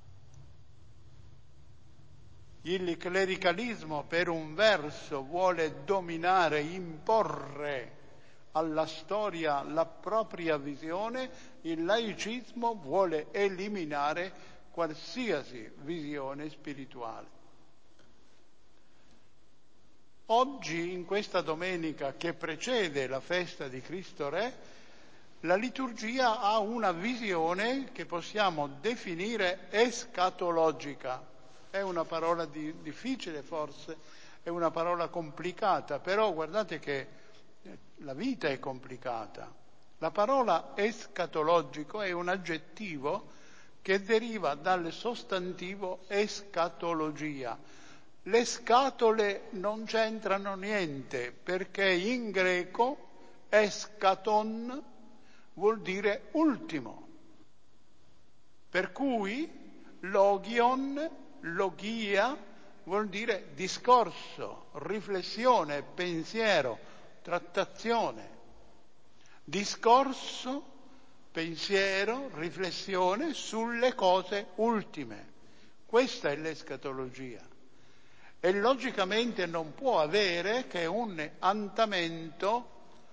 Il clericalismo, per un verso, vuole dominare, imporre alla storia la propria visione, il laicismo vuole eliminare qualsiasi visione spirituale. Oggi, in questa domenica che precede la festa di Cristo Re, la liturgia ha una visione che possiamo definire escatologica. È una parola difficile forse, è una parola complicata, però guardate che la vita è complicata. La parola escatologico è un aggettivo che deriva dal sostantivo escatologia. Le scatole non c'entrano niente, perché in greco eschaton vuol dire ultimo. Per cui logia vuol dire discorso, riflessione, pensiero, trattazione. Discorso, pensiero, riflessione sulle cose ultime. Questa è l'escatologia. E logicamente non può avere che un andamento,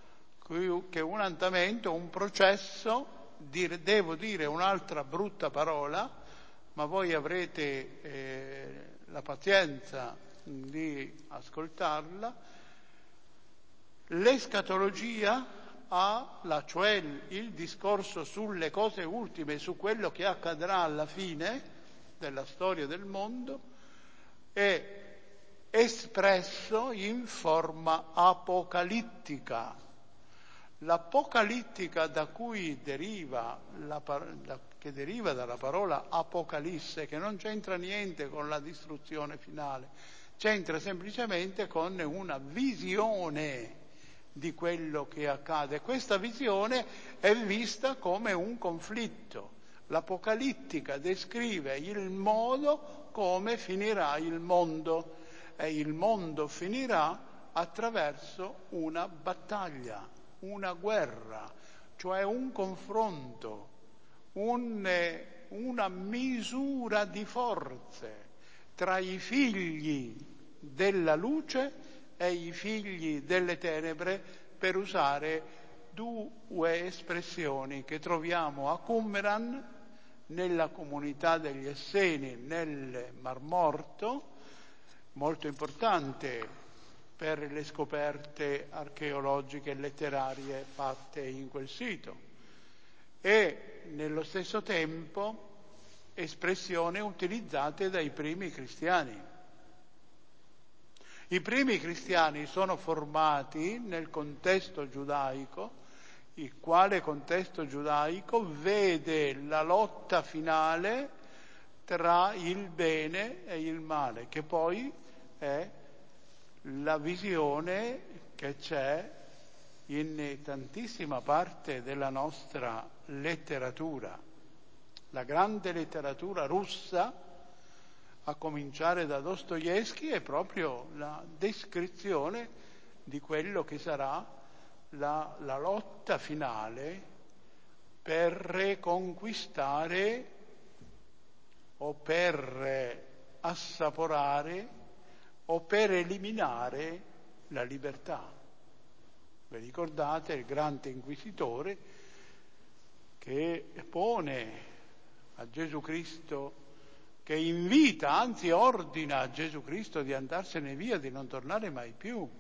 un processo, devo dire un'altra brutta parola, ma voi avrete la pazienza di ascoltarla. L'escatologia cioè il discorso sulle cose ultime, su quello che accadrà alla fine della storia del mondo, è espresso in forma apocalittica. L'apocalittica che deriva dalla parola apocalisse, che non c'entra niente con la distruzione finale, c'entra semplicemente con una visione di quello che accade. Questa visione è vista come un conflitto. L'apocalittica descrive il modo come finirà il mondo, e il mondo finirà attraverso una battaglia, una guerra, cioè un confronto, una misura di forze tra i figli della luce e i figli delle tenebre, per usare due espressioni che troviamo a Qumran, nella comunità degli Esseni, nel Mar Morto, molto importante per le scoperte archeologiche e letterarie fatte in quel sito, e nello stesso tempo espressioni utilizzate dai primi cristiani. I primi cristiani sono formati nel contesto giudaico, il quale contesto giudaico vede la lotta finale tra il bene e il male, che poi è la visione che c'è in tantissima parte della nostra letteratura. La grande letteratura russa, a cominciare da Dostoevskij, è proprio la descrizione di quello che sarà la lotta finale per riconquistare o per assaporare o per eliminare la libertà. Vi ricordate il grande inquisitore che pone a Gesù Cristo, che invita, anzi ordina a Gesù Cristo di andarsene via, di non tornare mai più,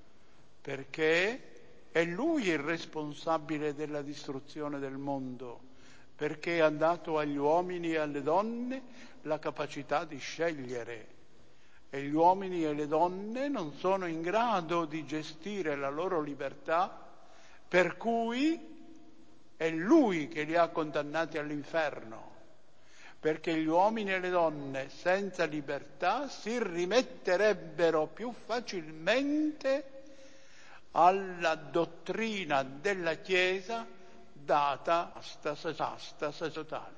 perché è lui il responsabile della distruzione del mondo, perché ha dato agli uomini e alle donne la capacità di scegliere. E gli uomini e le donne non sono in grado di gestire la loro libertà, per cui è lui che li ha condannati all'inferno, perché gli uomini e le donne senza libertà si rimetterebbero più facilmente alla dottrina della Chiesa data astasi totale.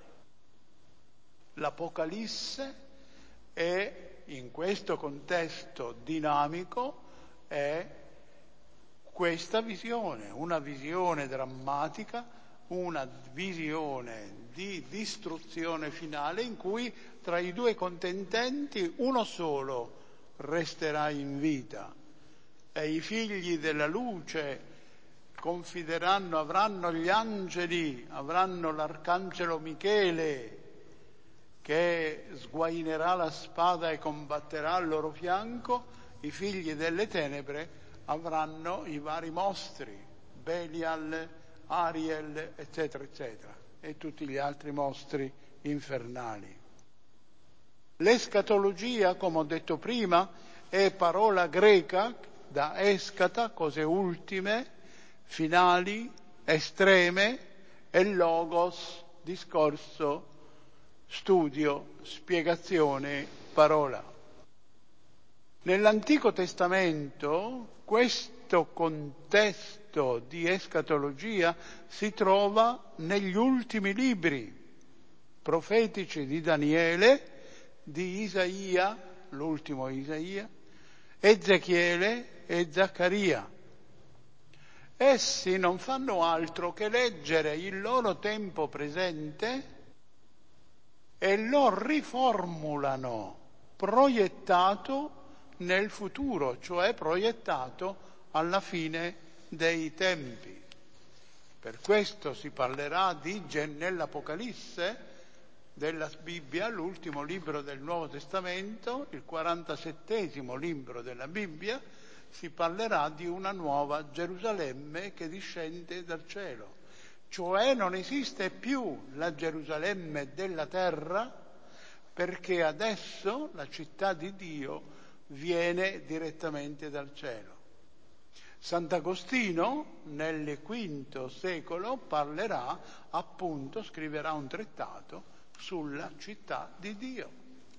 L'Apocalisse è, in questo contesto dinamico, è questa visione, una visione drammatica, una visione di distruzione finale in cui tra i due contendenti uno solo resterà in vita e i figli della luce confideranno, avranno gli angeli, avranno l'arcangelo Michele che sguainerà la spada e combatterà al loro fianco. I figli delle tenebre avranno i vari mostri, Belial, Ariel, eccetera, eccetera, e tutti gli altri mostri infernali. L'escatologia, come ho detto prima, è parola greca da escata, cose ultime, finali, estreme, e logos, discorso, studio, spiegazione, parola. Nell'Antico Testamento questo contesto di escatologia si trova negli ultimi libri profetici di Daniele, di Isaia, l'ultimo Isaia, Ezechiele e Zaccaria. Essi non fanno altro che leggere il loro tempo presente e lo riformulano, proiettato nel futuro, cioè proiettato alla fine dei tempi. Per questo si parlerà nell'Apocalisse della Bibbia, l'ultimo libro del Nuovo Testamento, il 47° libro della Bibbia, si parlerà di una nuova Gerusalemme che discende dal cielo. Cioè non esiste più la Gerusalemme della terra, perché adesso la città di Dio viene direttamente dal cielo. Sant'Agostino nel V secolo parlerà, appunto, scriverà un trattato sulla città di Dio.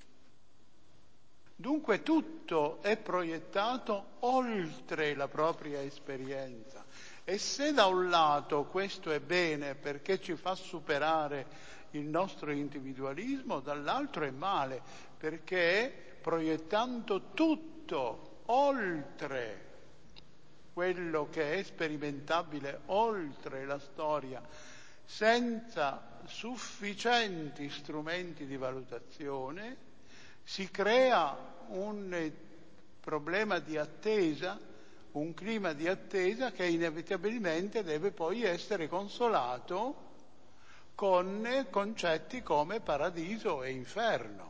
Dunque tutto è proiettato oltre la propria esperienza. E se da un lato questo è bene perché ci fa superare il nostro individualismo, dall'altro è male perché proiettando tutto oltre quello che è sperimentabile, oltre la storia, senza sufficienti strumenti di valutazione, si crea un problema di attesa, un clima di attesa che inevitabilmente deve poi essere consolato con concetti come paradiso e inferno.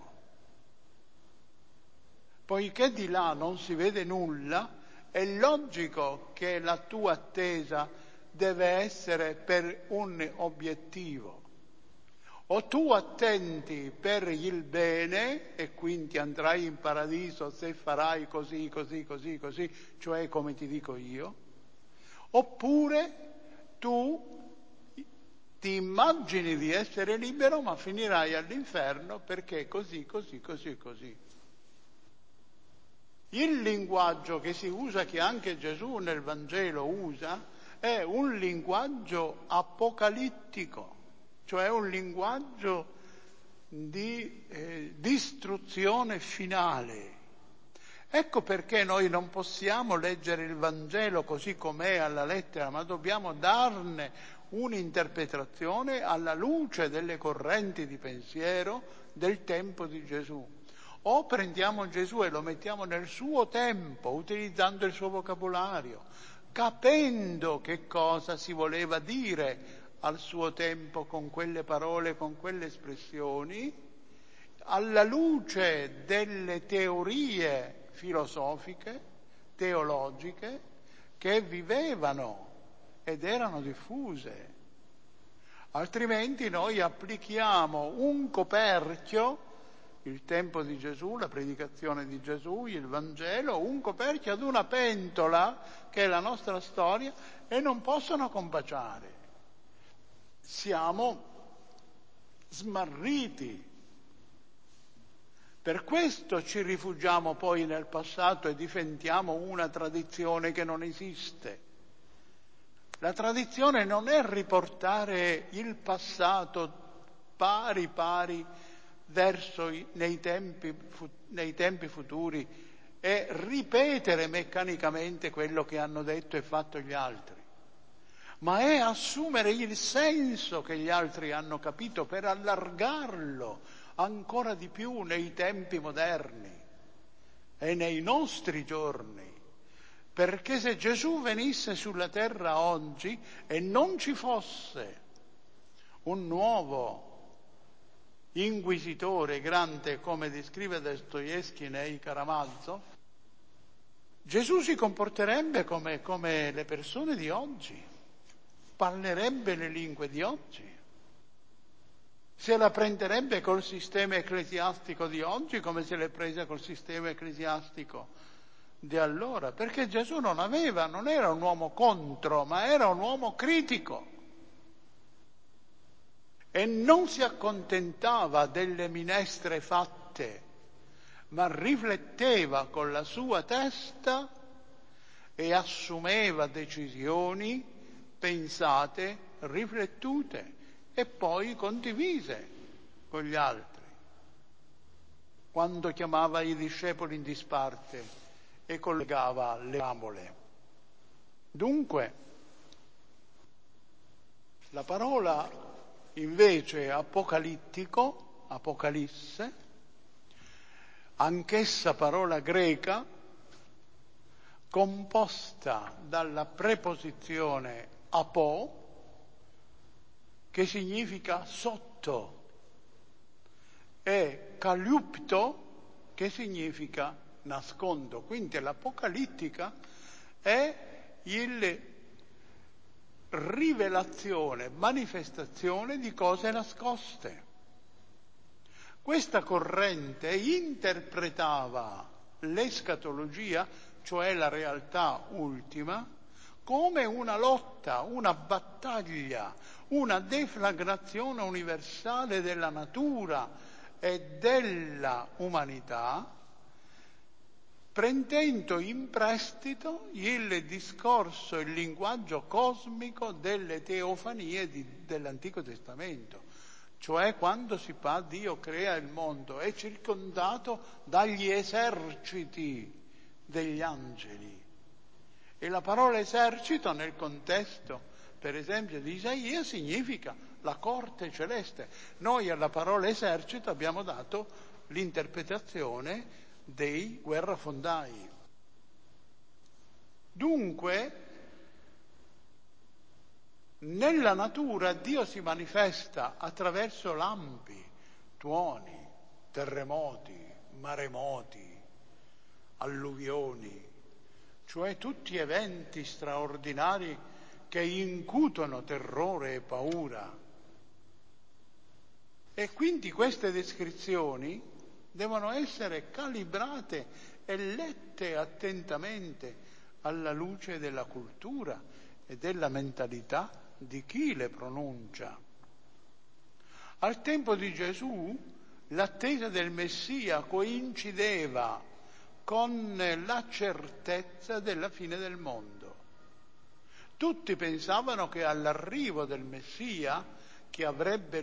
Poiché di là non si vede nulla, è logico che la tua attesa deve essere per un obiettivo. O tu attenti per il bene e quindi andrai in paradiso se farai così, così, così, così, cioè come ti dico io, oppure tu ti immagini di essere libero ma finirai all'inferno perché così, così, così e così. Il linguaggio che si usa, che anche Gesù nel Vangelo usa, è un linguaggio apocalittico, cioè un linguaggio di distruzione finale. Ecco perché noi non possiamo leggere il Vangelo così com'è alla lettera, ma dobbiamo darne un'interpretazione alla luce delle correnti di pensiero del tempo di Gesù. O prendiamo Gesù e lo mettiamo nel suo tempo, utilizzando il suo vocabolario, capendo che cosa si voleva dire al suo tempo con quelle parole, con quelle espressioni, alla luce delle teorie filosofiche, teologiche, che vivevano ed erano diffuse. Altrimenti noi applichiamo un coperchio, il tempo di Gesù, la predicazione di Gesù, il Vangelo, un coperchio ad una pentola, che è la nostra storia, e non possono combaciare. Siamo smarriti. Per questo ci rifugiamo poi nel passato e difendiamo una tradizione che non esiste. La tradizione non è riportare il passato pari verso nei tempi futuri e ripetere meccanicamente quello che hanno detto e fatto gli altri, ma è assumere il senso che gli altri hanno capito per allargarlo ancora di più nei tempi moderni e nei nostri giorni. Perché se Gesù venisse sulla terra oggi e non ci fosse un nuovo inquisitore grande, come descrive Dostoevskij nei Karamazov, Gesù si comporterebbe come le persone di oggi, parlerebbe le lingue di oggi, se la prenderebbe col sistema ecclesiastico di oggi come se l'è presa col sistema ecclesiastico di allora, perché Gesù non era un uomo contro, ma era un uomo critico e non si accontentava delle minestre fatte, ma rifletteva con la sua testa e assumeva decisioni pensate, riflettute e poi condivise con gli altri. Quando chiamava i discepoli in disparte e collegava le parabole. Dunque, la parola invece apocalittico, apocalisse, anch'essa parola greca, composta dalla preposizione apo, che significa sotto, e kaliupto, che significa nascondo. Quindi l'apocalittica è il rivelazione, manifestazione di cose nascoste. Questa corrente interpretava l'escatologia, cioè la realtà ultima, come una lotta, una battaglia, una deflagrazione universale della natura e della umanità, prendendo in prestito il discorso, il linguaggio cosmico delle teofanie dell'Antico Testamento. Cioè quando si parla Dio crea il mondo è circondato dagli eserciti degli angeli. E la parola esercito nel contesto, per esempio, di Isaia significa la corte celeste. Noi alla parola esercito abbiamo dato l'interpretazione dei guerrafondai. Dunque, nella natura Dio si manifesta attraverso lampi, tuoni, terremoti, maremoti, alluvioni, cioè tutti eventi straordinari che incutono terrore e paura. E quindi queste descrizioni devono essere calibrate e lette attentamente alla luce della cultura e della mentalità di chi le pronuncia. Al tempo di Gesù l'attesa del Messia coincideva con la certezza della fine del mondo. Tutti pensavano che all'arrivo del Messia, che avrebbe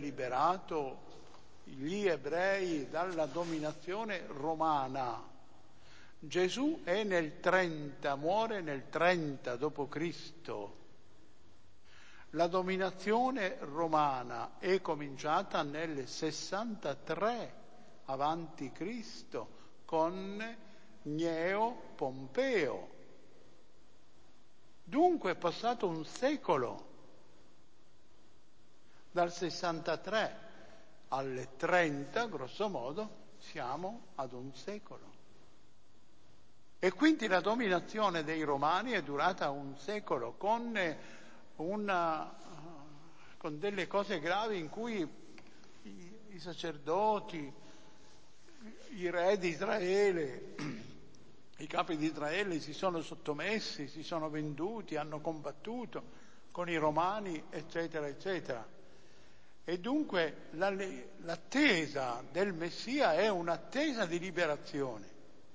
liberato gli ebrei dalla dominazione romana, Gesù è nel 30, muore nel 30 d.C. La dominazione romana è cominciata nel 63 avanti Cristo con Gneo Pompeo. Dunque è passato un secolo, dal 63 al 30, grosso modo, siamo ad un secolo. E quindi la dominazione dei Romani è durata un secolo, con delle cose gravi in cui i sacerdoti, i re di Israele, i capi di Israele si sono sottomessi, si sono venduti, hanno combattuto con i Romani, eccetera, eccetera. E dunque l'attesa del Messia è un'attesa di liberazione.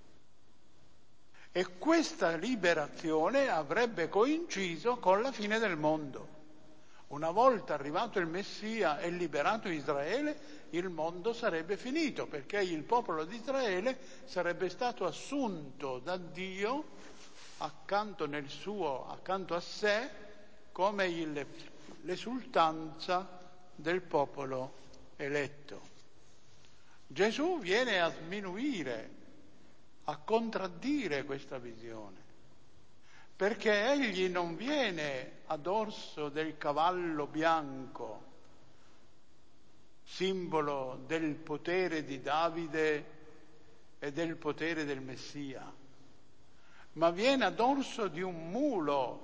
E questa liberazione avrebbe coinciso con la fine del mondo. Una volta arrivato il Messia e liberato Israele, il mondo sarebbe finito, perché il popolo di Israele sarebbe stato assunto da Dio accanto a sé come l'esultanza del popolo eletto. Gesù viene a sminuire, a contraddire questa visione, perché egli non viene a dorso del cavallo bianco, simbolo del potere di Davide e del potere del Messia, ma viene a dorso di un mulo.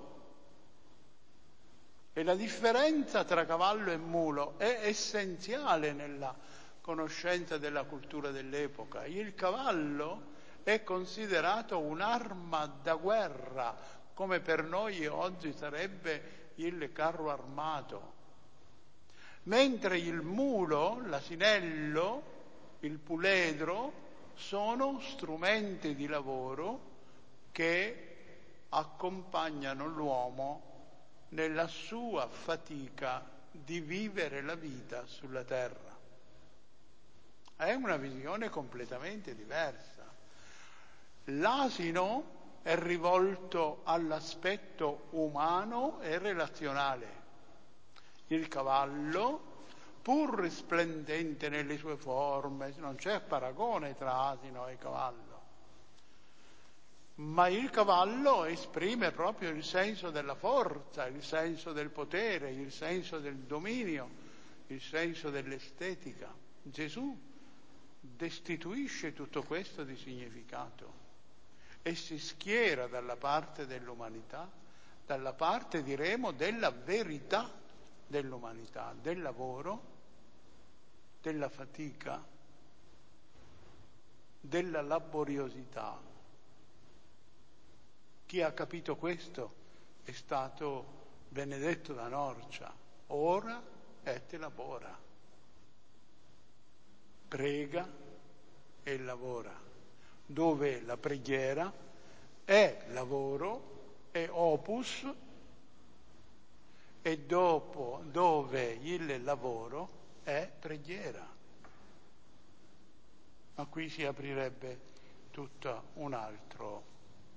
E la differenza tra cavallo e mulo è essenziale nella conoscenza della cultura dell'epoca. Il cavallo è considerato un'arma da guerra, come per noi oggi sarebbe il carro armato. Mentre il mulo, l'asinello, il puledro sono strumenti di lavoro che accompagnano l'uomo nella sua fatica di vivere la vita sulla terra. È una visione completamente diversa. L'asino è rivolto all'aspetto umano e relazionale. Il cavallo, pur risplendente nelle sue forme, non c'è paragone tra asino e cavallo, ma il cavallo esprime proprio il senso della forza, il senso del potere, il senso del dominio, il senso dell'estetica. Gesù destituisce tutto questo di significato e si schiera dalla parte dell'umanità, dalla parte, diremo, della verità dell'umanità, del lavoro, della fatica, della laboriosità. Chi ha capito questo è stato Benedetto da Norcia. Ora et labora. Prega e lavora. Dove la preghiera è lavoro, è opus, e dopo dove il lavoro è preghiera. Ma qui si aprirebbe tutto un altro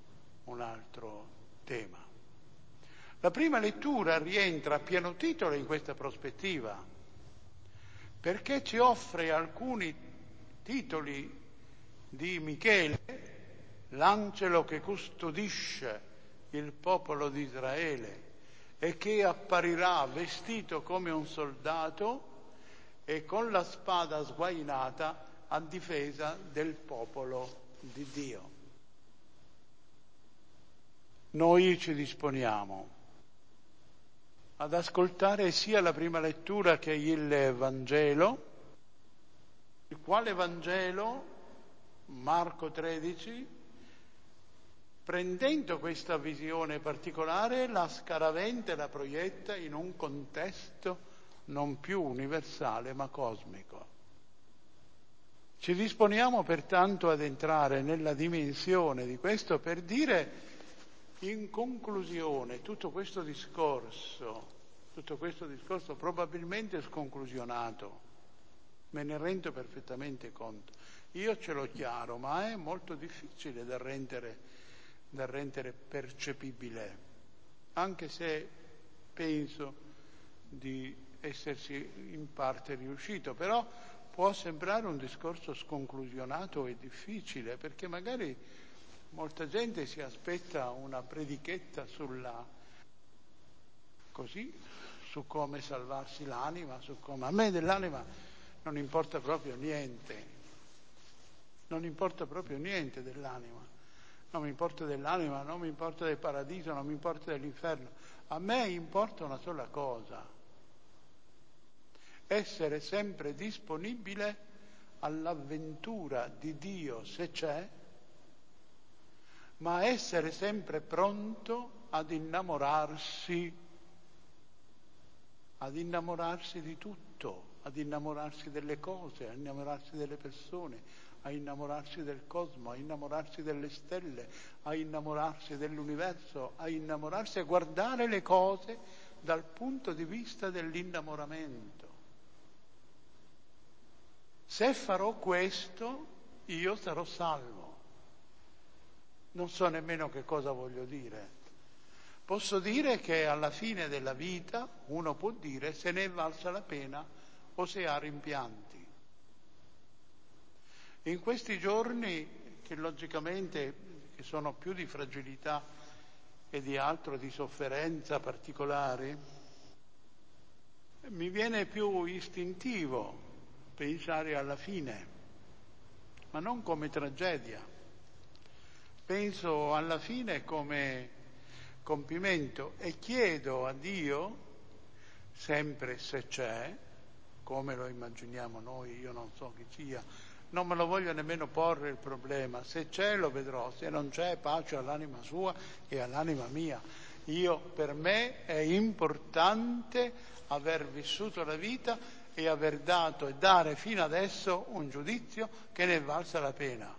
tema. La prima lettura rientra a pieno titolo in questa prospettiva, perché ci offre alcuni titoli di Michele, l'angelo che custodisce il popolo di Israele e che apparirà vestito come un soldato e con la spada sguainata a difesa del popolo di Dio. Noi ci disponiamo ad ascoltare sia la prima lettura che il Vangelo, il quale Vangelo, Marco 13, prendendo questa visione particolare, la scaraventa e la proietta in un contesto non più universale ma cosmico. Ci disponiamo pertanto ad entrare nella dimensione di questo per dire, in conclusione, tutto questo discorso probabilmente sconclusionato, me ne rendo perfettamente conto. Io ce l'ho chiaro, ma è molto difficile da rendere percepibile, anche se penso di esserci in parte riuscito, però può sembrare un discorso sconclusionato e difficile, perché magari molta gente si aspetta una predichetta su come salvarsi l'anima, a me dell'anima non importa proprio niente. Non importa proprio niente dell'anima. Non mi importa dell'anima, non mi importa del paradiso, non mi importa dell'inferno. A me importa una sola cosa: essere sempre disponibile all'avventura di Dio se c'è, ma essere sempre pronto ad innamorarsi di tutto, ad innamorarsi delle cose, ad innamorarsi delle persone, a innamorarsi del cosmo, a innamorarsi delle stelle, a innamorarsi dell'universo, a innamorarsi e guardare le cose dal punto di vista dell'innamoramento. Se farò questo, io sarò salvo. Non so nemmeno che cosa voglio dire. Posso dire che alla fine della vita uno può dire se ne è valsa la pena o se ha rimpianti. In questi giorni, che logicamente che sono più di fragilità e di altro, di sofferenza particolare, mi viene più istintivo pensare alla fine, ma non come tragedia. Penso alla fine come compimento e chiedo a Dio, sempre se c'è, come lo immaginiamo noi, io non so chi sia, non me lo voglio nemmeno porre il problema, se c'è lo vedrò, se non c'è pace all'anima sua e all'anima mia. Per me è importante aver vissuto la vita e aver dato e dare fino adesso un giudizio che ne è valsa la pena.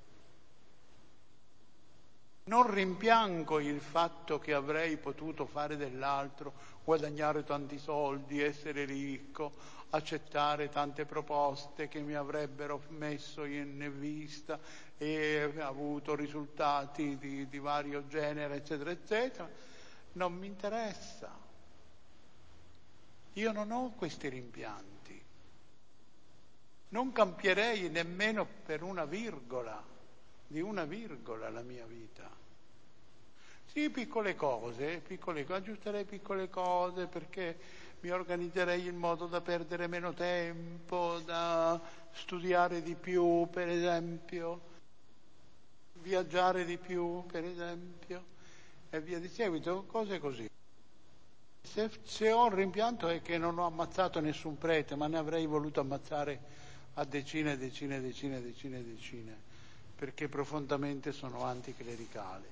Non rimpiango il fatto che avrei potuto fare dell'altro, guadagnare tanti soldi, essere ricco, accettare tante proposte che mi avrebbero messo in vista e avuto risultati di vario genere, eccetera, eccetera. Non mi interessa. Io non ho questi rimpianti. Non cambierei nemmeno per una virgola la mia vita. Sì, piccole cose, aggiusterei piccole cose perché mi organizzerei in modo da perdere meno tempo, da studiare di più, per esempio, viaggiare di più, per esempio, e via di seguito, cose così. Se ho un rimpianto è che non ho ammazzato nessun prete, ma ne avrei voluto ammazzare a decine, perché profondamente sono anticlericale.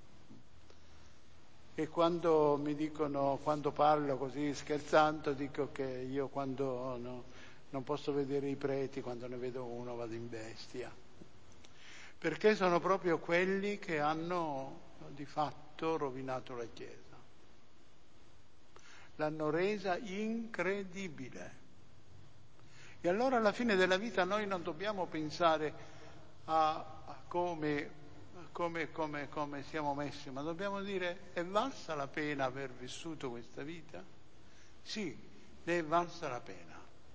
E quando mi dicono, quando parlo così scherzando, dico che io quando non posso vedere i preti, quando ne vedo uno vado in bestia. Perché sono proprio quelli che hanno di fatto rovinato la Chiesa. L'hanno resa incredibile. E allora alla fine della vita noi non dobbiamo pensare a come siamo messi, ma dobbiamo dire: è valsa la pena aver vissuto questa vita? Sì, ne è valsa la pena.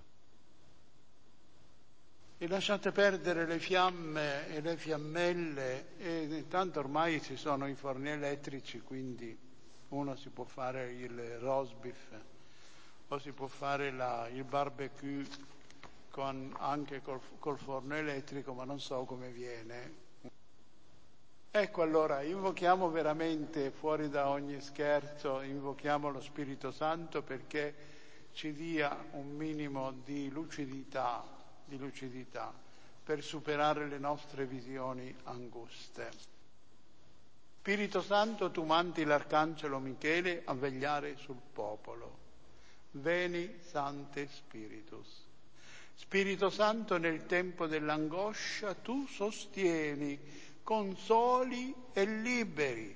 E lasciate perdere le fiamme e le fiammelle, e tanto ormai ci sono i forni elettrici, quindi uno si può fare il roast beef o si può fare il barbecue anche col forno elettrico, ma non so come viene. Ecco, allora invochiamo veramente, fuori da ogni scherzo, invochiamo lo Spirito Santo perché ci dia un minimo di lucidità per superare le nostre visioni anguste. Spirito Santo, tu mandi l'Arcangelo Michele a vegliare sul popolo. Veni Sancte Spiritus. Spirito Santo, nel tempo dell'angoscia tu sostieni, consoli e liberi.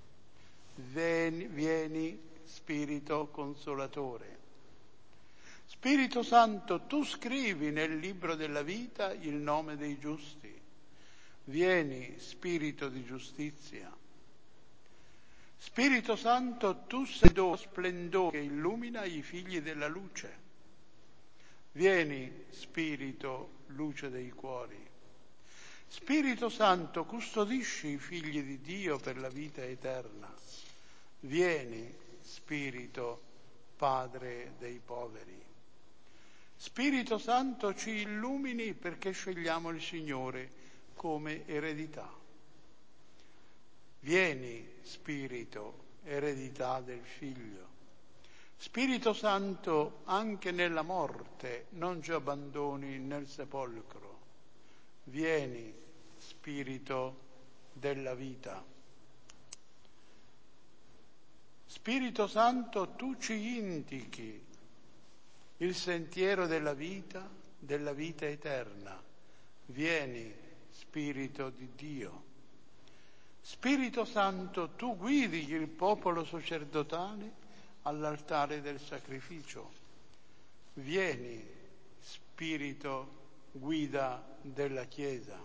Vieni Spirito Consolatore. Spirito Santo, tu scrivi nel libro della vita il nome dei giusti. Vieni, Spirito di giustizia. Spirito Santo, tu sei lo splendore che illumina i figli della luce. Vieni, Spirito, luce dei cuori. Spirito Santo, custodisci i figli di Dio per la vita eterna. Vieni, Spirito, Padre dei poveri. Spirito Santo, ci illumini perché scegliamo il Signore come eredità. Vieni, Spirito, eredità del Figlio. Spirito Santo, anche nella morte non ci abbandoni nel sepolcro. Vieni, Spirito della vita. Spirito Santo, tu ci indichi il sentiero della vita eterna. Vieni, Spirito di Dio. Spirito Santo, tu guidi il popolo sacerdotale all'altare del sacrificio. Vieni, Spirito guida della Chiesa.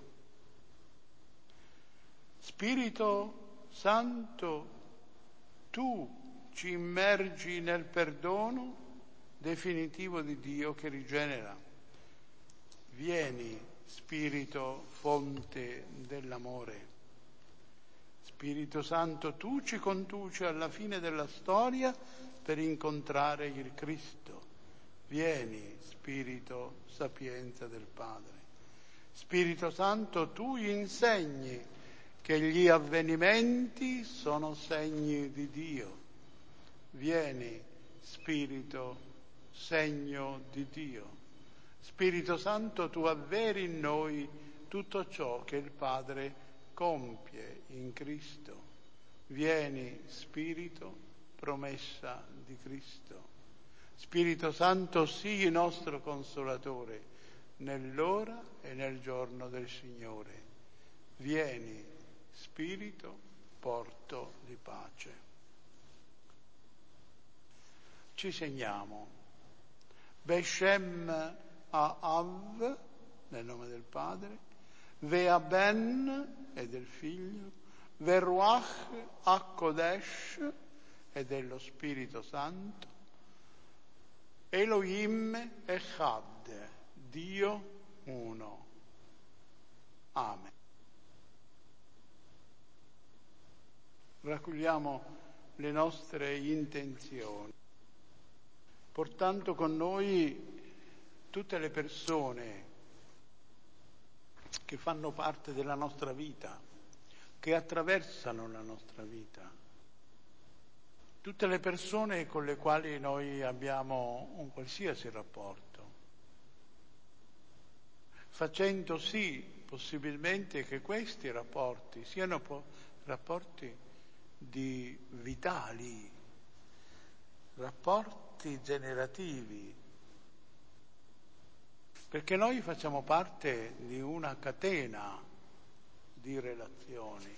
Spirito Santo, tu ci immergi nel perdono definitivo di Dio che rigenera. Vieni, Spirito fonte dell'amore. Spirito Santo, tu ci conduci alla fine della storia per incontrare il Cristo. Vieni, Spirito sapienza del Padre. Spirito Santo, tu insegni che gli avvenimenti sono segni di Dio. Vieni, Spirito, segno di Dio. Spirito Santo, tu avveri in noi tutto ciò che il Padre compie in Cristo. Vieni, Spirito, promessa di Cristo. Spirito Santo, sii nostro consolatore nell'ora e nel giorno del Signore. Vieni, Spirito, porto di pace. Ci segniamo. Beshem Ha'av, nel nome del Padre, Ve'aben, e del Figlio, Ve'ruach HaKodesh, e dello Spirito Santo, Elohim Echad, Dio uno. Amen. Raccogliamo le nostre intenzioni, portando con noi tutte le persone che fanno parte della nostra vita, che attraversano la nostra vita, tutte le persone con le quali noi abbiamo un qualsiasi rapporto, facendo sì possibilmente che questi rapporti siano rapporti vitali, rapporti generativi, perché noi facciamo parte di una catena di relazioni.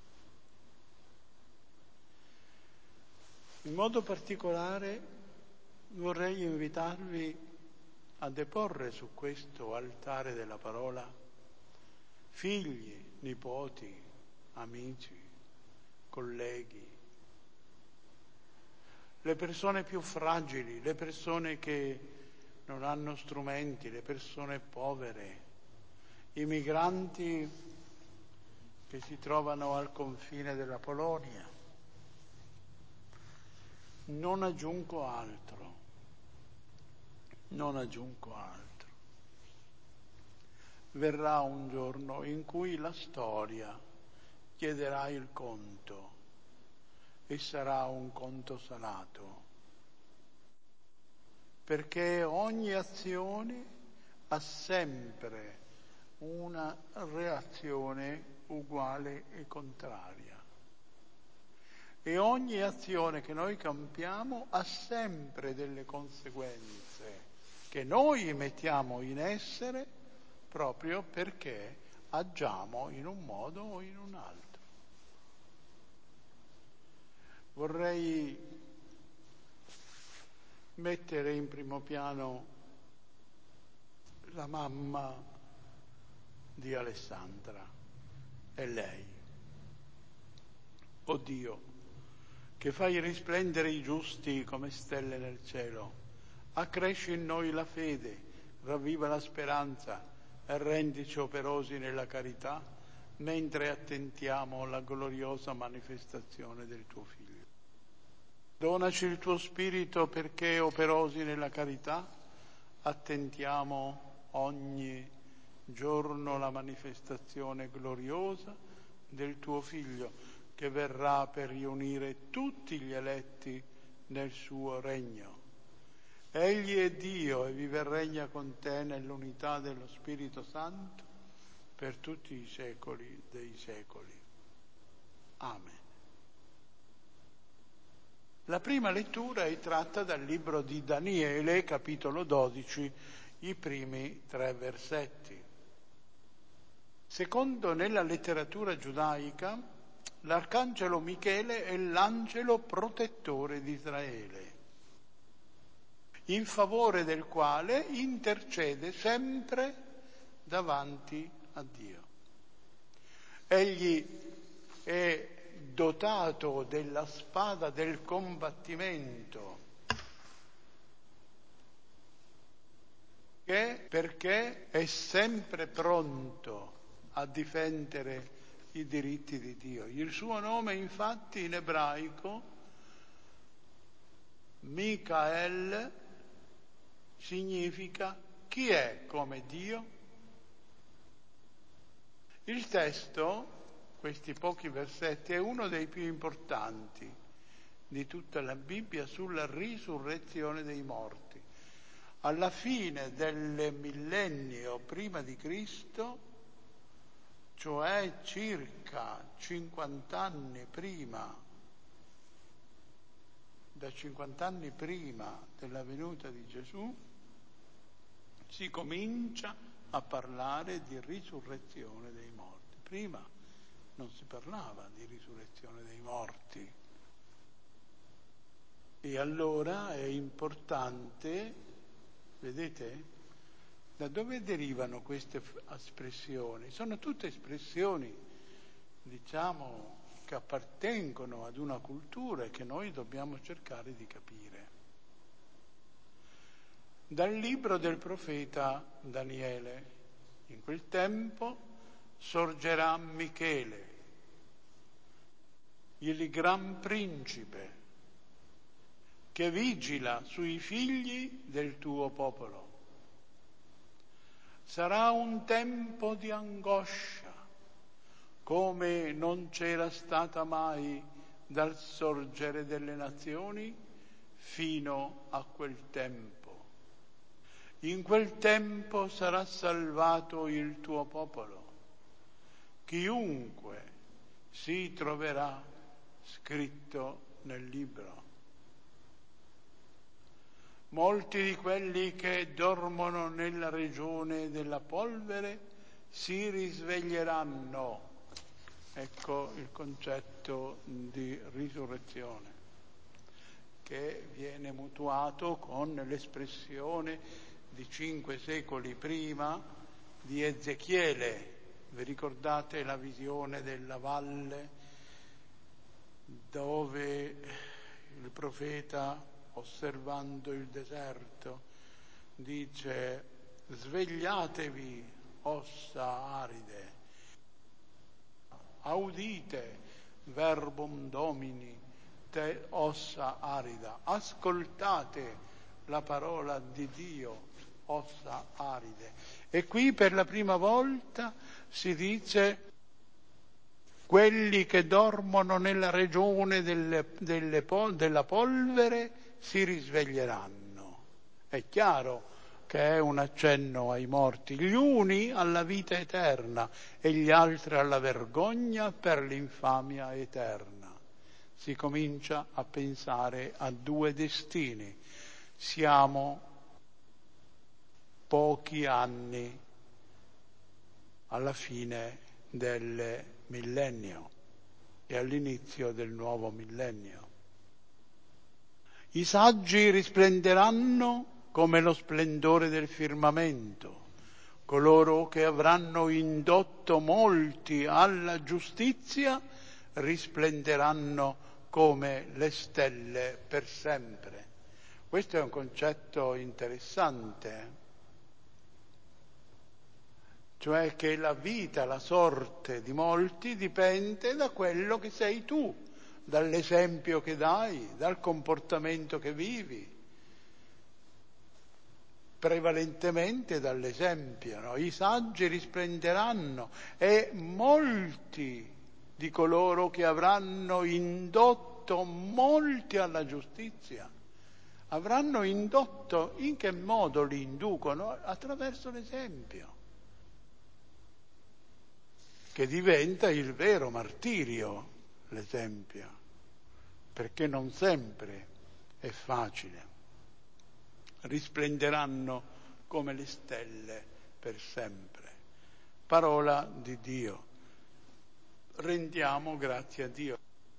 In modo particolare vorrei invitarvi a deporre su questo altare della parola figli, nipoti, amici, colleghi, le persone più fragili, le persone che non hanno strumenti, le persone povere, i migranti che si trovano al confine della Polonia. Non aggiungo altro. Verrà un giorno in cui la storia chiederà il conto e sarà un conto salato, perché ogni azione ha sempre una reazione uguale e contraria. E ogni azione che noi compiamo ha sempre delle conseguenze che noi mettiamo in essere proprio perché agiamo in un modo o in un altro. Vorrei mettere in primo piano la mamma di Alessandra e lei. O Dio, che fai risplendere i giusti come stelle nel cielo, accresci in noi la fede, ravviva la speranza e rendici operosi nella carità, mentre attentiamo alla gloriosa manifestazione del tuo Figlio. Donaci il tuo Spirito perché, operosi nella carità, attentiamo ogni giorno alla manifestazione gloriosa del tuo Figlio, che verrà per riunire tutti gli eletti nel suo regno. Egli è Dio e vive e regna con te nell'unità dello Spirito Santo per tutti i secoli dei secoli. Amen. La prima lettura è tratta dal libro di Daniele, capitolo 12, i primi 3 versetti. Secondo nella letteratura giudaica, l'arcangelo Michele è l'angelo protettore di Israele, in favore del quale intercede sempre davanti a Dio. Egli è dotato della spada del combattimento, perché è sempre pronto a difendere i diritti di Dio. Il suo nome, infatti, in ebraico, Micael, significa chi è come Dio. Il testo, questi pochi versetti, è uno dei più importanti di tutta la Bibbia sulla risurrezione dei morti. Alla fine del millennio prima di Cristo, cioè circa 50 anni prima, da 50 anni prima della venuta di Gesù, si comincia a parlare di risurrezione dei morti. Prima non si parlava di risurrezione dei morti. E allora è importante, vedete, da dove derivano queste espressioni? Sono tutte espressioni, diciamo, che appartengono ad una cultura e che noi dobbiamo cercare di capire. Dal libro del profeta Daniele: in quel tempo sorgerà Michele, il gran principe, che vigila sui figli del tuo popolo. Sarà un tempo di angoscia, come non c'era stata mai dal sorgere delle nazioni fino a quel tempo. In quel tempo sarà salvato il tuo popolo, chiunque si troverà scritto nel libro. Molti di quelli che dormono nella regione della polvere si risveglieranno. Ecco il concetto di risurrezione, che viene mutuato con l'espressione di 5 secoli prima di Ezechiele. Vi ricordate la visione della valle dove il profeta, osservando il deserto, dice: svegliatevi, ossa aride, audite verbum Domini, te ossa arida, ascoltate la parola di Dio, ossa aride. E qui per la prima volta si dice: quelli che dormono nella regione della polvere si risveglieranno. È chiaro che è un accenno ai morti, gli uni alla vita eterna e gli altri alla vergogna per l'infamia eterna. Si comincia a pensare a 2 destini. Siamo pochi anni alla fine del millennio e all'inizio del nuovo millennio. I saggi risplenderanno come lo splendore del firmamento. Coloro che avranno indotto molti alla giustizia risplenderanno come le stelle per sempre. Questo è un concetto interessante, cioè che la vita, la sorte di molti dipende da quello che sei tu, dall'esempio che dai, dal comportamento che vivi, prevalentemente dall'esempio, no? I saggi risplenderanno e molti di coloro che avranno indotto molti alla giustizia, avranno indotto, in che modo li inducono? Attraverso l'esempio, che diventa il vero martirio, l'esempio, perché non sempre è facile. Risplenderanno come le stelle per sempre. Parola di Dio. Rendiamo grazie a Dio.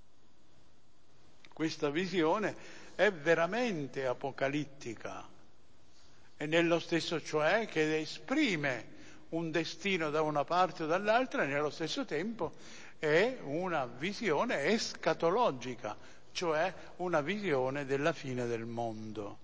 Questa visione è veramente apocalittica e nello stesso cioè che esprime un destino da una parte o dall'altra e nello stesso tempo è una visione escatologica, cioè una visione della fine del mondo.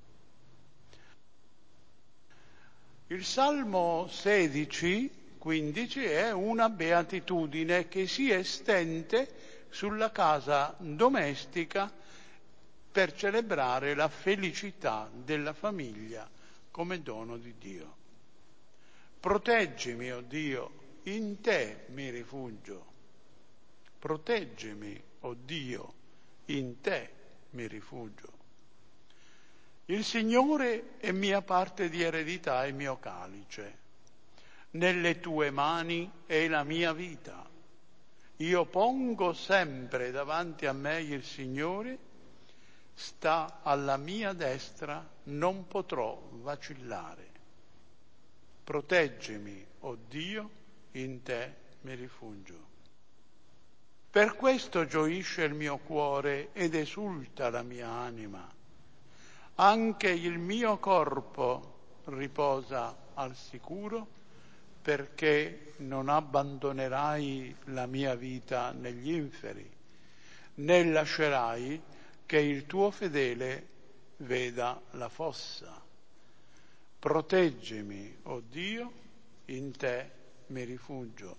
Il Salmo 16, 15 è una beatitudine che si estende sulla casa domestica per celebrare la felicità della famiglia come dono di Dio. Proteggimi, o Dio, in te mi rifugio. Proteggimi, o Dio, in te mi rifugio. Il Signore è mia parte di eredità e mio calice. Nelle tue mani è la mia vita. Io pongo sempre davanti a me il Signore, sta alla mia destra, non potrò vacillare. Proteggimi, o Dio, in te mi rifugio. Per questo gioisce il mio cuore ed esulta la mia anima. Anche il mio corpo riposa al sicuro, perché non abbandonerai la mia vita negli inferi, né lascerai che il tuo fedele veda la fossa. Proteggimi, o Dio, in te mi rifugio.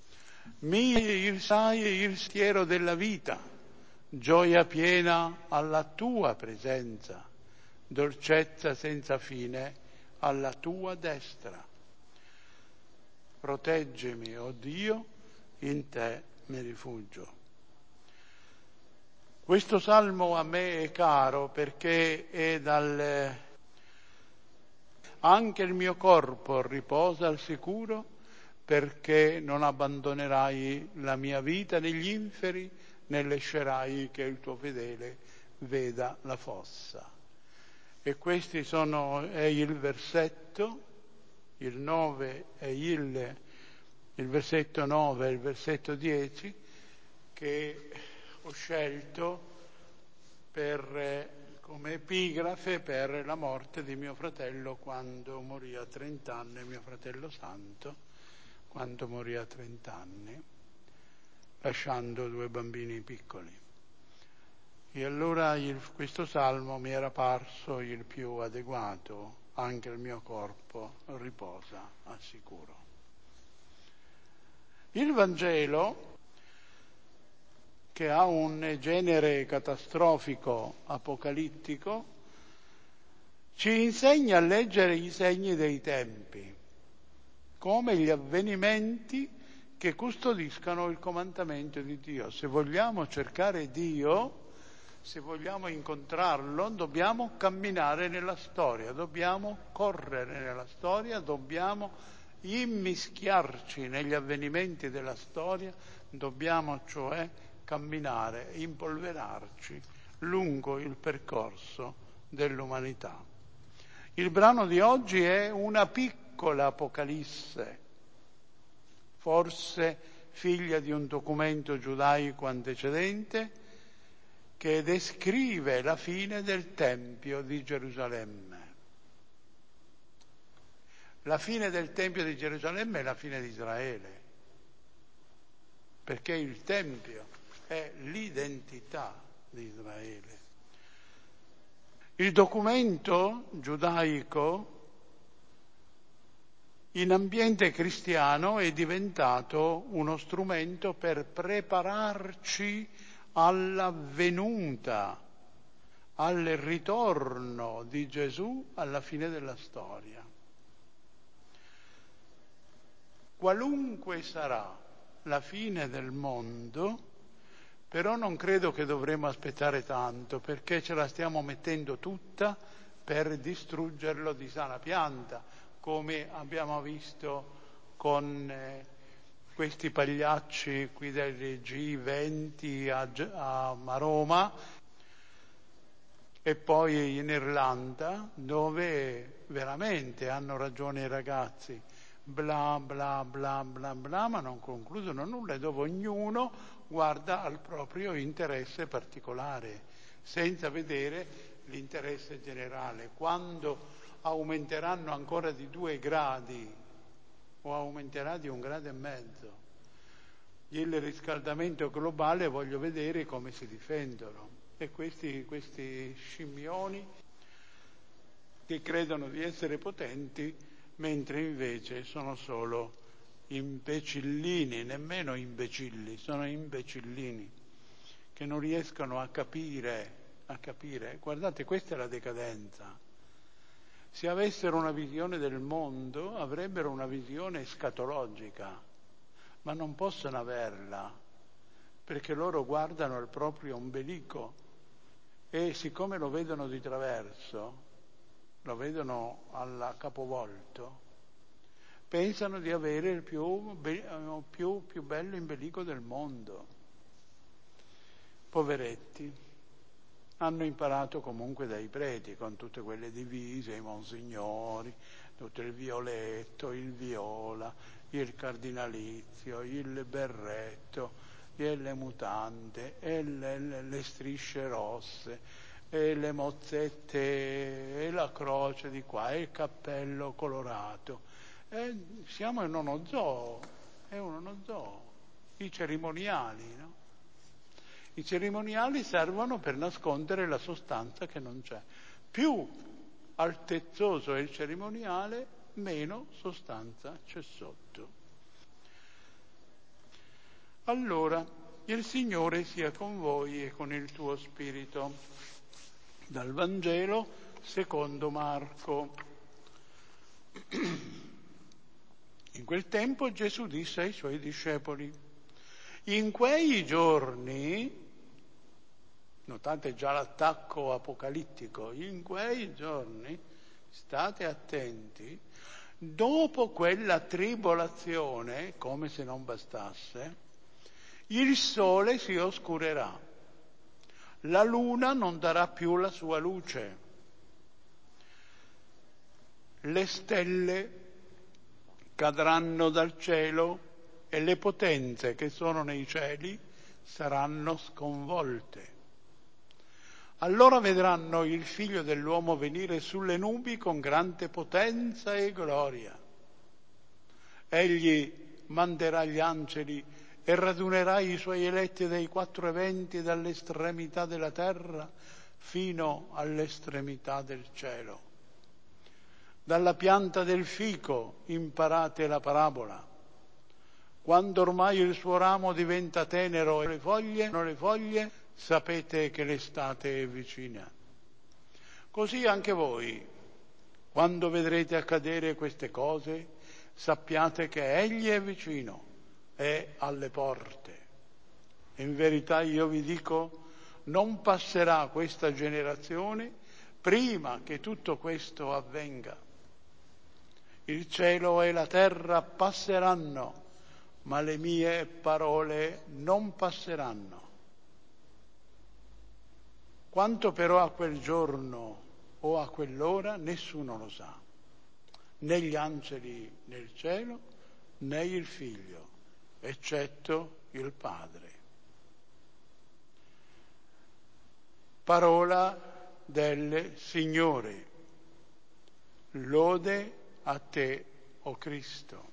Sai il sentiero della vita, gioia piena alla tua presenza, dolcezza senza fine alla tua destra. Proteggimi, o Dio, in te mi rifugio. Questo salmo a me è caro perché è anche il mio corpo riposa al sicuro, perché non abbandonerai la mia vita negli inferi, né lascerai che il tuo fedele veda la fossa. E questi è il versetto, il 9 e il versetto 9 e il versetto 10 che ho scelto come epigrafe per la morte di mio fratello quando morì a 30 anni, mio fratello santo, quando morì a 30 anni, lasciando 2 bambini piccoli. E allora questo salmo mi era parso il più adeguato, anche il mio corpo riposa al sicuro. Il Vangelo, che ha un genere catastrofico, apocalittico, ci insegna a leggere i segni dei tempi, come gli avvenimenti che custodiscano il comandamento di Dio. Se vogliamo cercare Dio, se vogliamo incontrarlo, dobbiamo camminare nella storia, dobbiamo correre nella storia, dobbiamo immischiarci negli avvenimenti della storia, dobbiamo cioè camminare, impolverarci lungo il percorso dell'umanità. Il brano di oggi è una piccola apocalisse, forse figlia di un documento giudaico antecedente, che descrive la fine del Tempio di Gerusalemme. La fine del Tempio di Gerusalemme è la fine di Israele, perché il Tempio è l'identità di Israele. Il documento giudaico in ambiente cristiano è diventato uno strumento per prepararci alla venuta, al ritorno di Gesù alla fine della storia. Qualunque sarà la fine del mondo, però non credo che dovremo aspettare tanto, perché ce la stiamo mettendo tutta per distruggerlo di sana pianta, come abbiamo visto con questi pagliacci qui del G20 a Roma e poi in Irlanda, dove veramente hanno ragione i ragazzi, bla bla bla bla bla, ma non concludono nulla, e dove ognuno guarda al proprio interesse particolare, senza vedere l'interesse generale. Quando aumenteranno ancora di 2 gradi o aumenterà di 1,5 gradi il riscaldamento globale, voglio vedere come si difendono. E questi scimmioni che credono di essere potenti, mentre invece sono solo imbecillini, nemmeno imbecilli, sono imbecillini, che non riescono a capire. Guardate, questa è la decadenza. Se avessero una visione del mondo, avrebbero una visione escatologica, ma non possono averla, perché loro guardano il proprio ombelico e siccome lo vedono di traverso, lo vedono alla capovolto, pensano di avere il più bello ombelico del mondo. Poveretti. Hanno imparato comunque dai preti, con tutte quelle divise, i monsignori, tutto il violetto, il viola, il cardinalizio, il berretto, e le mutande, e le strisce rosse, e le mozzette, e la croce di qua, e il cappello colorato. Siamo in uno zoo, i cerimoniali, no? I cerimoniali servono per nascondere la sostanza che non c'è. Più altezzoso è il cerimoniale, meno sostanza c'è sotto. Allora, il Signore sia con voi e con il tuo spirito. Dal Vangelo secondo Marco. In quel tempo Gesù disse ai suoi discepoli: in quei giorni, notate già l'attacco apocalittico, in quei giorni, state attenti, dopo quella tribolazione, come se non bastasse, il sole si oscurerà, la luna non darà più la sua luce, le stelle cadranno dal cielo e le potenze che sono nei cieli saranno sconvolte. Allora vedranno il Figlio dell'uomo venire sulle nubi con grande potenza e gloria. Egli manderà gli angeli e radunerà i suoi eletti dai 4 venti, dall'estremità della terra fino all'estremità del cielo. Dalla pianta del fico imparate la parabola. Quando ormai il suo ramo diventa tenero e le foglie, sapete che l'estate è vicina. Così anche voi, quando vedrete accadere queste cose, sappiate che Egli è vicino, è alle porte. In verità io vi dico, non passerà questa generazione prima che tutto questo avvenga. Il cielo e la terra passeranno, ma le mie parole non passeranno. Quanto però a quel giorno o a quell'ora nessuno lo sa, né gli angeli nel cielo, né il Figlio, eccetto il Padre. Parola del Signore. Lode a te, o Cristo.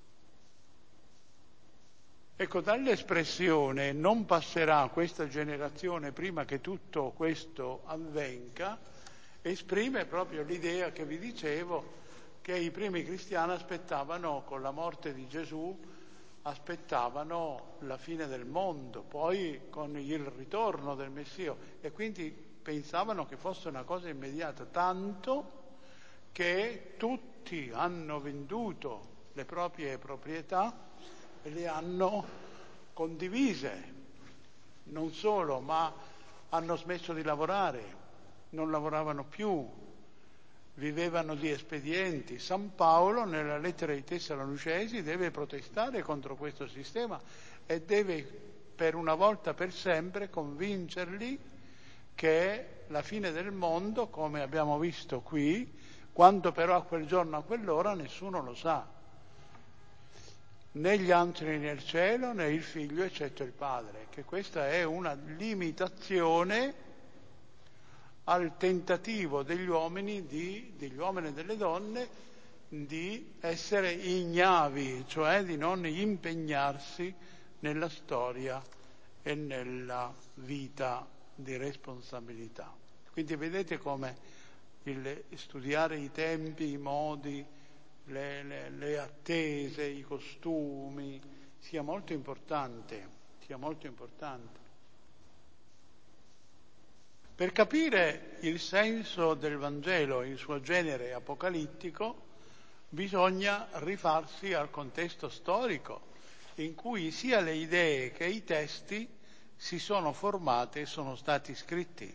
Ecco, dall'espressione non passerà questa generazione prima che tutto questo avvenga, esprime proprio l'idea che vi dicevo, che i primi cristiani aspettavano, con la morte di Gesù, aspettavano la fine del mondo, poi con il ritorno del Messia, e quindi pensavano che fosse una cosa immediata, tanto che tutti hanno venduto le proprie proprietà e le hanno condivise. Non solo, ma hanno smesso di lavorare, non lavoravano più, vivevano di espedienti. San Paolo, nella lettera ai Tessalonicesi, deve protestare contro questo sistema e deve, per una volta per sempre, convincerli che la fine del mondo, come abbiamo visto qui, quando però a quel giorno, a quell'ora, nessuno lo sa. Né gli angeli nel cielo, né il figlio, eccetto il Padre. Che questa è una limitazione al tentativo degli uomini e delle donne di essere ignavi, cioè di non impegnarsi nella storia e nella vita di responsabilità. Quindi vedete come il studiare i tempi, i modi, le attese, i costumi, sia molto importante. Per capire il senso del Vangelo, il suo genere apocalittico, bisogna rifarsi al contesto storico in cui sia le idee che i testi si sono formate e sono stati scritti.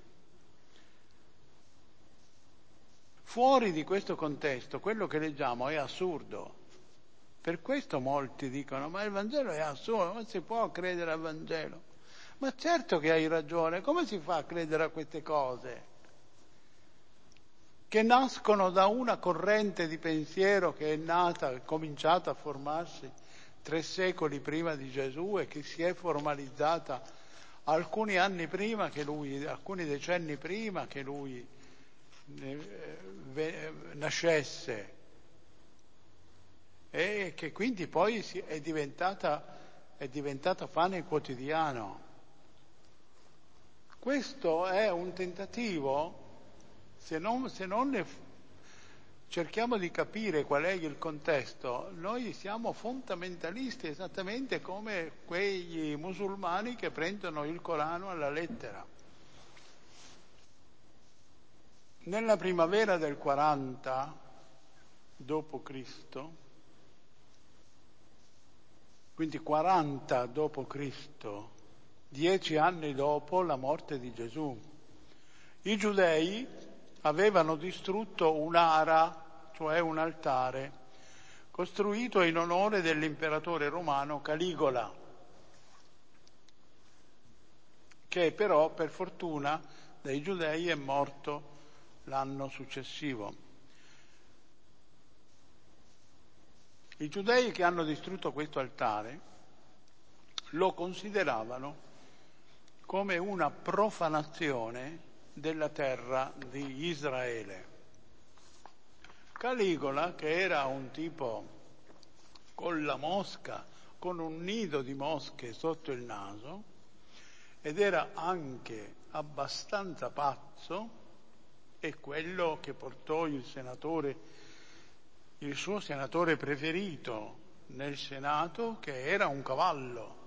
Fuori di questo contesto, quello che leggiamo è assurdo. Per questo molti dicono: ma il Vangelo è assurdo, non si può credere al Vangelo. Ma certo che hai ragione, come si fa a credere a queste cose? Che nascono da una corrente di pensiero che è nata, è cominciata a formarsi 3 secoli prima di Gesù e che si è formalizzata alcuni anni prima che lui, alcuni decenni prima che lui nascesse, e che quindi poi è diventata pane quotidiano. Questo è un tentativo, se non cerchiamo di capire qual è il contesto, noi siamo fondamentalisti esattamente come quegli musulmani che prendono il Corano alla lettera. Nella primavera del 40 dopo Cristo, quindi 40 dopo Cristo, 10 anni dopo la morte di Gesù, i giudei avevano distrutto un'ara, cioè un altare, costruito in onore dell'imperatore romano Caligola, che però per fortuna dei giudei è morto l'anno successivo. I giudei che hanno distrutto questo altare lo consideravano come una profanazione della terra di Israele. Caligola, che era un tipo con la mosca, con un nido di mosche sotto il naso, ed era anche abbastanza pazzo, è quello che portò il suo senatore preferito nel Senato, che era un cavallo,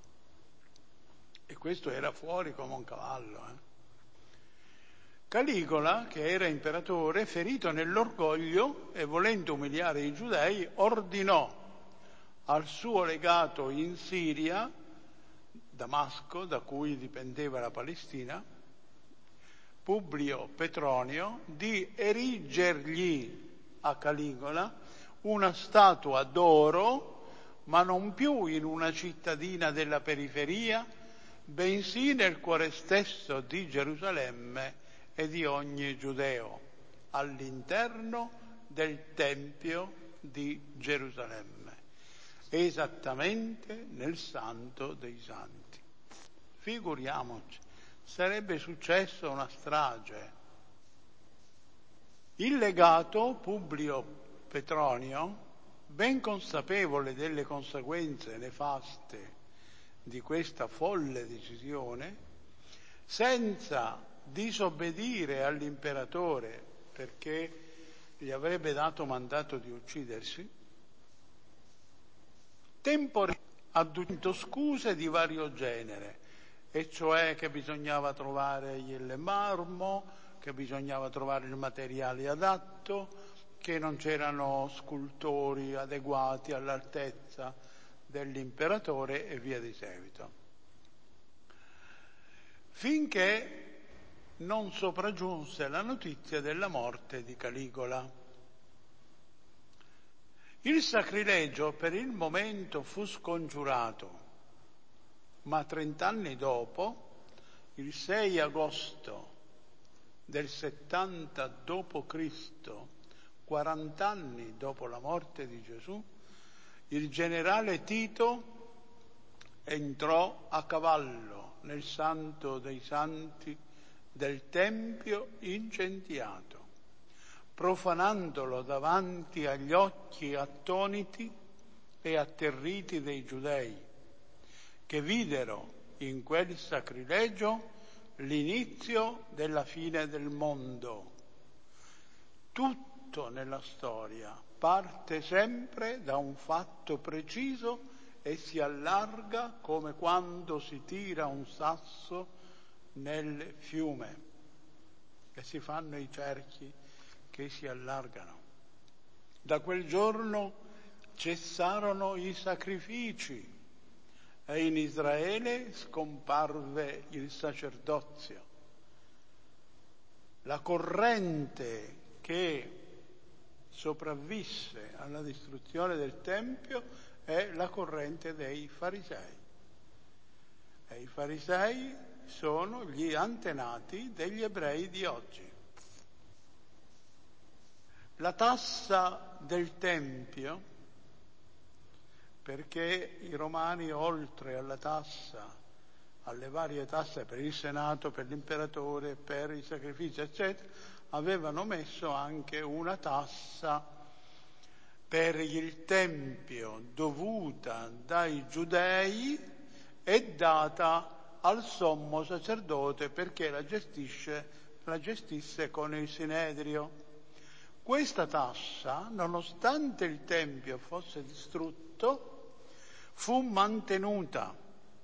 e questo era fuori come un cavallo. Caligola, che era imperatore, ferito nell'orgoglio e volendo umiliare i giudei, ordinò al suo legato in Siria, Damasco, da cui dipendeva la Palestina, Publio Petronio, di erigergli a Caligola una statua d'oro, ma non più in una cittadina della periferia, bensì nel cuore stesso di Gerusalemme e di ogni giudeo, all'interno del Tempio di Gerusalemme, esattamente nel Santo dei Santi. Figuriamoci, sarebbe successa una strage. Il legato Publio Petronio, ben consapevole delle conseguenze nefaste di questa folle decisione, senza disobbedire all'imperatore perché gli avrebbe dato mandato di uccidersi, adducendo scuse di vario genere, e cioè che bisognava trovare il marmo, che bisognava trovare il materiale adatto, che non c'erano scultori adeguati all'altezza dell'imperatore e via di seguito. Finché non sopraggiunse la notizia della morte di Caligola. Il sacrilegio per il momento fu scongiurato, ma 30 anni dopo, il 6 agosto del 70 d.C., 40 anni dopo la morte di Gesù, il generale Tito entrò a cavallo nel Santo dei Santi del Tempio incendiato, profanandolo davanti agli occhi attoniti e atterriti dei giudei, che videro in quel sacrilegio l'inizio della fine del mondo. Tutto nella storia parte sempre da un fatto preciso e si allarga come quando si tira un sasso nel fiume e si fanno i cerchi che si allargano. Da quel giorno cessarono i sacrifici e in Israele scomparve il sacerdozio. La corrente che sopravvisse alla distruzione del Tempio è la corrente dei farisei. E i farisei sono gli antenati degli ebrei di oggi. La tassa del Tempio, perché i romani, oltre alla tassa, alle varie tasse per il Senato, per l'imperatore, per i sacrifici, eccetera, avevano messo anche una tassa per il Tempio dovuta dai giudei e data al sommo sacerdote perché la gestisse con il Sinedrio. Questa tassa, nonostante il Tempio fosse distrutto, fu mantenuta,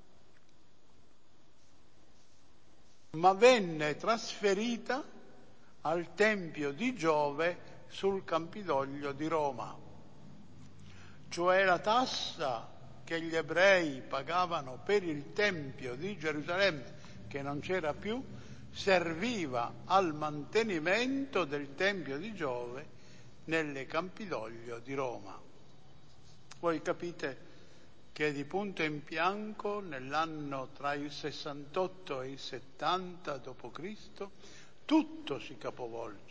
ma venne trasferita al Tempio di Giove sul Campidoglio di Roma. Cioè la tassa che gli ebrei pagavano per il Tempio di Gerusalemme, che non c'era più, serviva al mantenimento del Tempio di Giove nelle Campidoglio di Roma. Voi capite che di punto in bianco, nell'anno tra il 68 e il 70 d.C., tutto si capovolge.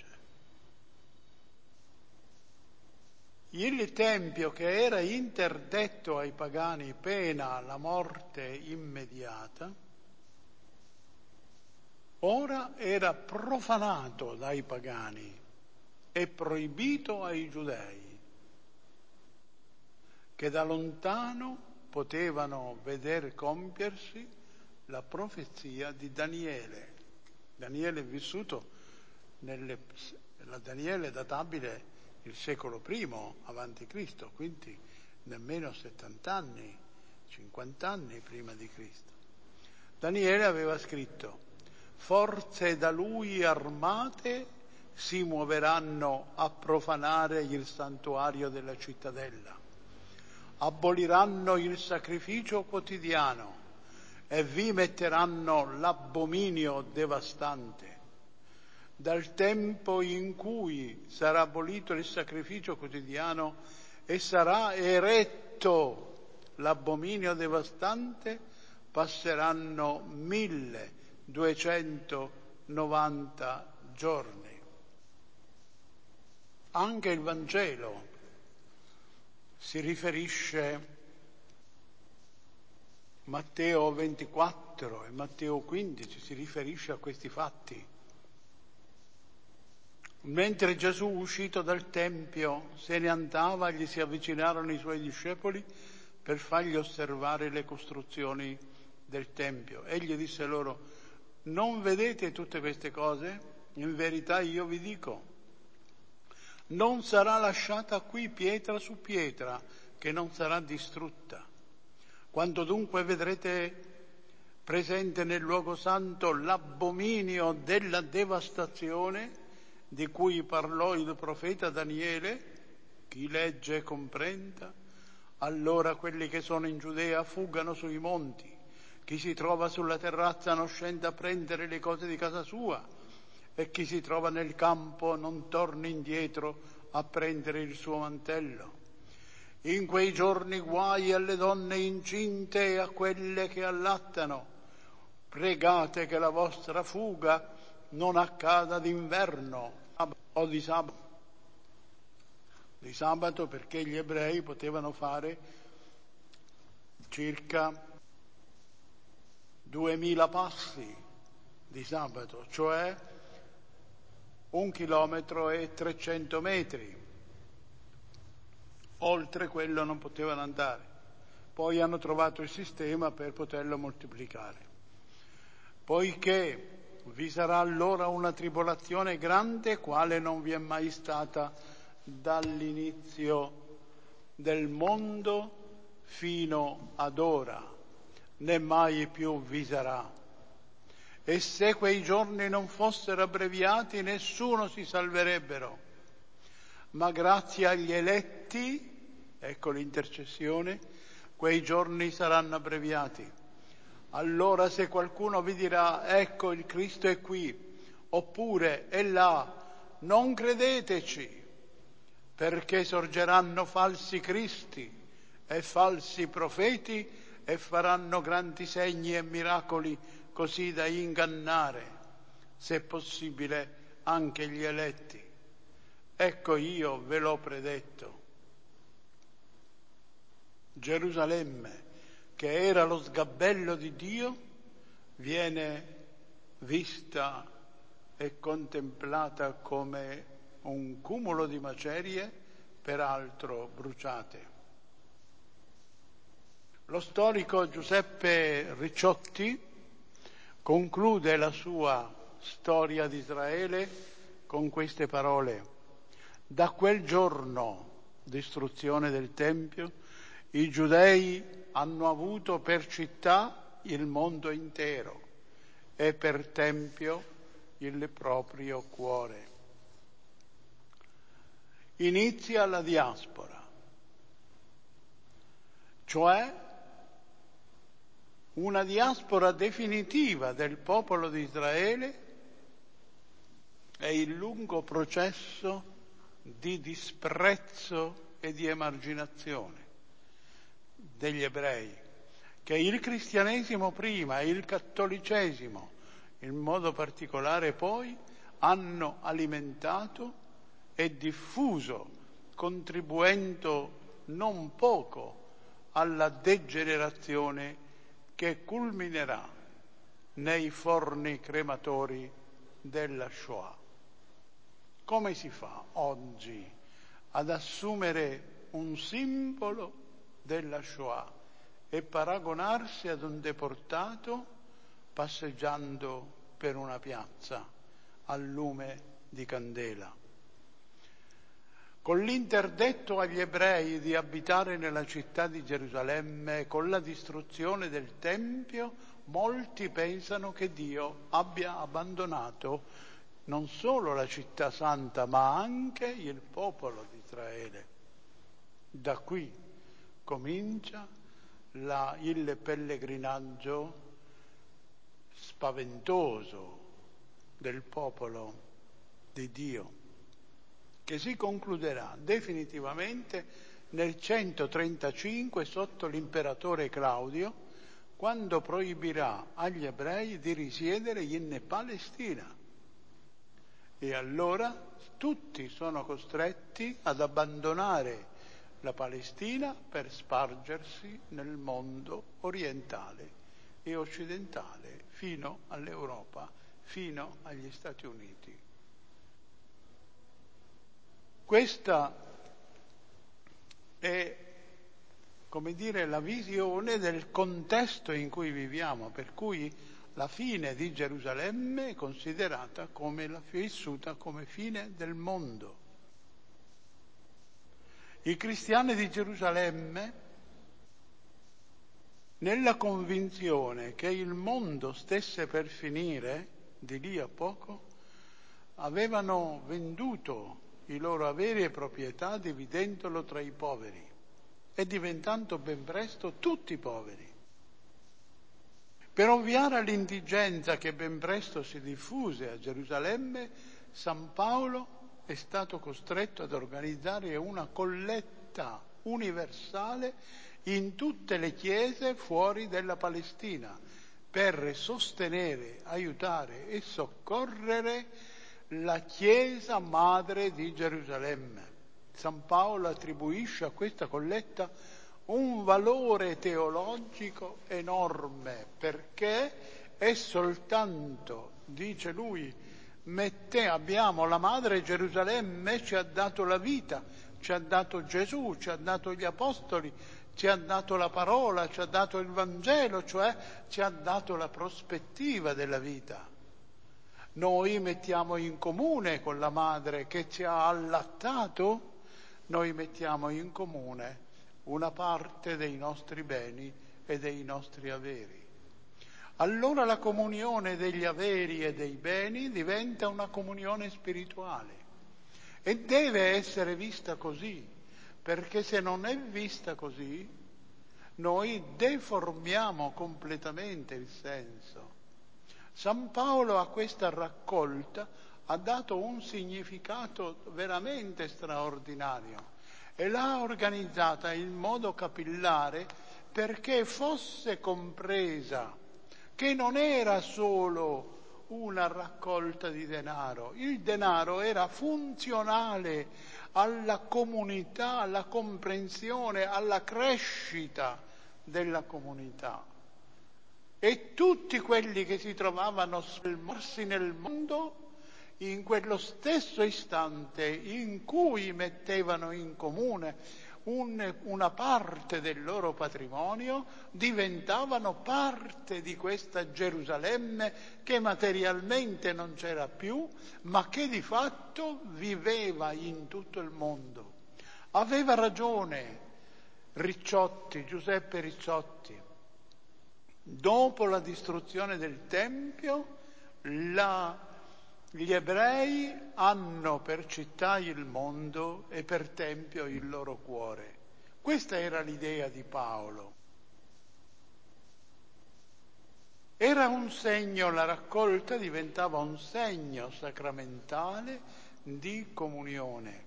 Il Tempio, che era interdetto ai pagani pena la morte immediata, ora era profanato dai pagani e proibito ai giudei, che da lontano potevano veder compiersi la profezia di Daniele. Daniele è vissuto Daniele è databile il secolo I avanti Cristo, quindi nemmeno 70 anni, 50 anni prima di Cristo. Daniele aveva scritto: forze da lui armate si muoveranno a profanare il santuario della cittadella, aboliranno il sacrificio quotidiano e vi metteranno l'abominio devastante. Dal tempo in cui sarà abolito il sacrificio quotidiano e sarà eretto l'abominio devastante, passeranno 1290 giorni. Anche il Vangelo si riferisce, Matteo 24, 4 e Matteo 15 si riferisce a questi fatti. Mentre Gesù, uscito dal Tempio, se ne andava, gli si avvicinarono i suoi discepoli per fargli osservare le costruzioni del Tempio. Egli disse loro: non vedete tutte queste cose? In verità io vi dico, non sarà lasciata qui pietra su pietra che non sarà distrutta. Quando dunque vedrete presente nel luogo santo l'abominio della devastazione di cui parlò il profeta Daniele, chi legge e comprenda, allora quelli che sono in Giudea fuggano sui monti, chi si trova sulla terrazza non scenda a prendere le cose di casa sua, e chi si trova nel campo non torni indietro a prendere il suo mantello. In quei giorni guai alle donne incinte e a quelle che allattano. Pregate che la vostra fuga non accada d'inverno o di sabato. Di sabato perché gli ebrei potevano fare circa 2000 passi di sabato, cioè 1 chilometro e 300 metri. Oltre quello non potevano andare. Poi hanno trovato il sistema per poterlo moltiplicare. Poiché vi sarà allora una tribolazione grande, quale non vi è mai stata dall'inizio del mondo fino ad ora, né mai più vi sarà. E se quei giorni non fossero abbreviati, nessuno si salverebbero. Ma grazie agli eletti, ecco l'intercessione, quei giorni saranno abbreviati. Allora se qualcuno vi dirà: ecco il Cristo è qui, oppure è là, non credeteci, perché sorgeranno falsi cristi e falsi profeti e faranno grandi segni e miracoli, così da ingannare, se possibile, anche gli eletti. Ecco, io ve l'ho predetto. Gerusalemme, che era lo sgabello di Dio, viene vista e contemplata come un cumulo di macerie, peraltro bruciate. Lo storico Giuseppe Ricciotti conclude la sua storia di Israele con queste parole: da quel giorno, distruzione del Tempio, i giudei hanno avuto per città il mondo intero e per tempio il proprio cuore. Inizia la diaspora, cioè una diaspora definitiva del popolo di Israele e il lungo processo di disprezzo e di emarginazione degli ebrei, che il cristianesimo prima e il cattolicesimo in modo particolare poi hanno alimentato e diffuso, contribuendo non poco alla degenerazione che culminerà nei forni crematori della Shoah. Come si fa oggi ad assumere un simbolo della Shoah e paragonarsi ad un deportato passeggiando per una piazza al lume di candela? Con l'interdetto agli ebrei di abitare nella città di Gerusalemme, con la distruzione del Tempio, molti pensano che Dio abbia abbandonato non solo la città santa, ma anche il popolo di Israele. Da qui comincia il pellegrinaggio spaventoso del popolo di Dio, che si concluderà definitivamente nel 135 sotto l'imperatore Claudio, quando proibirà agli ebrei di risiedere in Palestina. E allora tutti sono costretti ad abbandonare la Palestina per spargersi nel mondo orientale e occidentale fino all'Europa, fino agli Stati Uniti. Questa è, come dire, la visione del contesto in cui viviamo, per cui la fine di Gerusalemme è considerata come vissuta come fine del mondo. I cristiani di Gerusalemme, nella convinzione che il mondo stesse per finire, di lì a poco, avevano venduto i loro averi e proprietà dividendolo tra i poveri e diventando ben presto tutti poveri. Per ovviare all'indigenza che ben presto si diffuse a Gerusalemme, San Paolo è stato costretto ad organizzare una colletta universale in tutte le chiese fuori della Palestina per sostenere, aiutare e soccorrere la Chiesa madre di Gerusalemme. San Paolo attribuisce a questa colletta un valore teologico enorme, perché è soltanto, dice lui, abbiamo la madre Gerusalemme, ci ha dato la vita, ci ha dato Gesù, ci ha dato gli apostoli, ci ha dato la parola, ci ha dato il Vangelo, cioè ci ha dato la prospettiva della vita. Noi mettiamo in comune con la madre che ci ha allattato, noi mettiamo in comune una parte dei nostri beni e dei nostri averi. Allora la comunione degli averi e dei beni diventa una comunione spirituale e deve essere vista così, perché se non è vista così, noi deformiamo completamente il senso. San Paolo a questa raccolta ha dato un significato veramente straordinario e l'ha organizzata in modo capillare perché fosse compresa che non era solo una raccolta di denaro. Il denaro era funzionale alla comunità, alla comprensione, alla crescita della comunità. E tutti quelli che si trovavano sommersi nel mondo, in quello stesso istante in cui mettevano in comune una parte del loro patrimonio, diventavano parte di questa Gerusalemme che materialmente non c'era più, ma che di fatto viveva in tutto il mondo. Aveva ragione Giuseppe Ricciotti. Dopo la distruzione del Tempio, gli ebrei hanno per città il mondo e per Tempio il loro cuore. Questa era l'idea di Paolo. Era un segno, la raccolta diventava un segno sacramentale di comunione.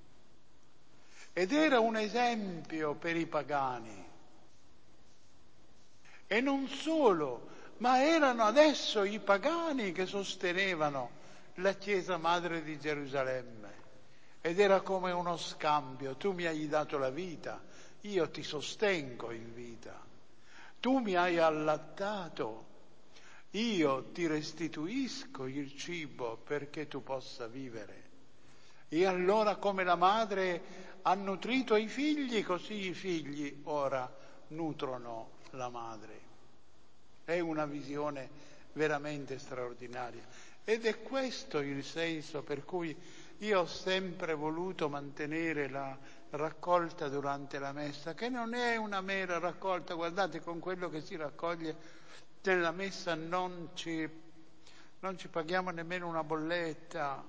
Ed era un esempio per i pagani. E non solo, ma erano adesso i pagani che sostenevano la Chiesa Madre di Gerusalemme. Ed era come uno scambio: tu mi hai dato la vita, io ti sostengo in vita. Tu mi hai allattato, io ti restituisco il cibo perché tu possa vivere. E allora come la madre ha nutrito i figli, così i figli ora nutrono la madre. È una visione veramente straordinaria ed è questo il senso per cui io ho sempre voluto mantenere la raccolta durante la messa, che non è una mera raccolta. Guardate, con quello che si raccoglie nella messa non ci paghiamo nemmeno una bolletta,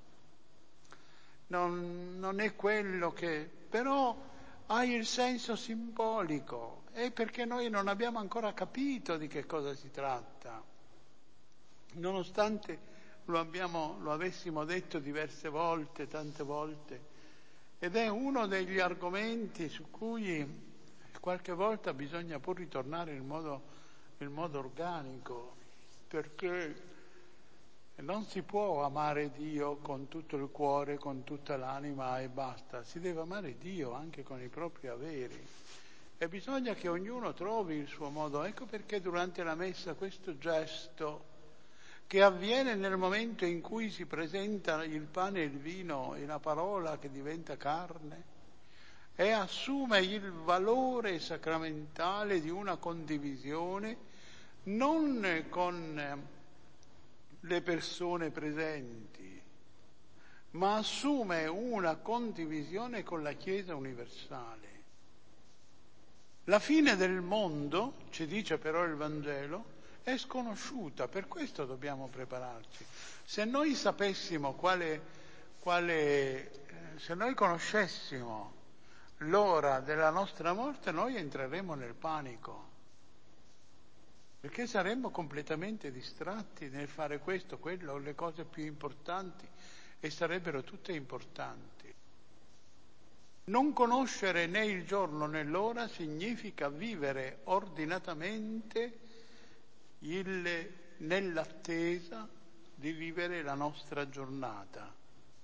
non è quello che... però ha il senso simbolico, è perché noi non abbiamo ancora capito di che cosa si tratta, nonostante lo avessimo detto diverse volte, tante volte, ed è uno degli argomenti su cui qualche volta bisogna pur ritornare in modo organico, perché non si può amare Dio con tutto il cuore, con tutta l'anima e basta. Si deve amare Dio anche con i propri averi. E bisogna che ognuno trovi il suo modo. Ecco perché durante la messa questo gesto che avviene nel momento in cui si presenta il pane e il vino e la parola che diventa carne e assume il valore sacramentale di una condivisione non con le persone presenti, ma assume una condivisione con la Chiesa universale. La fine del mondo, ci dice però il Vangelo, è sconosciuta, per questo dobbiamo prepararci. Se noi sapessimo se noi conoscessimo l'ora della nostra morte, noi entreremo nel panico, perché saremmo completamente distratti nel fare questo, quello, le cose più importanti, e sarebbero tutte importanti. Non conoscere né il giorno né l'ora significa vivere ordinatamente nell'attesa di vivere la nostra giornata.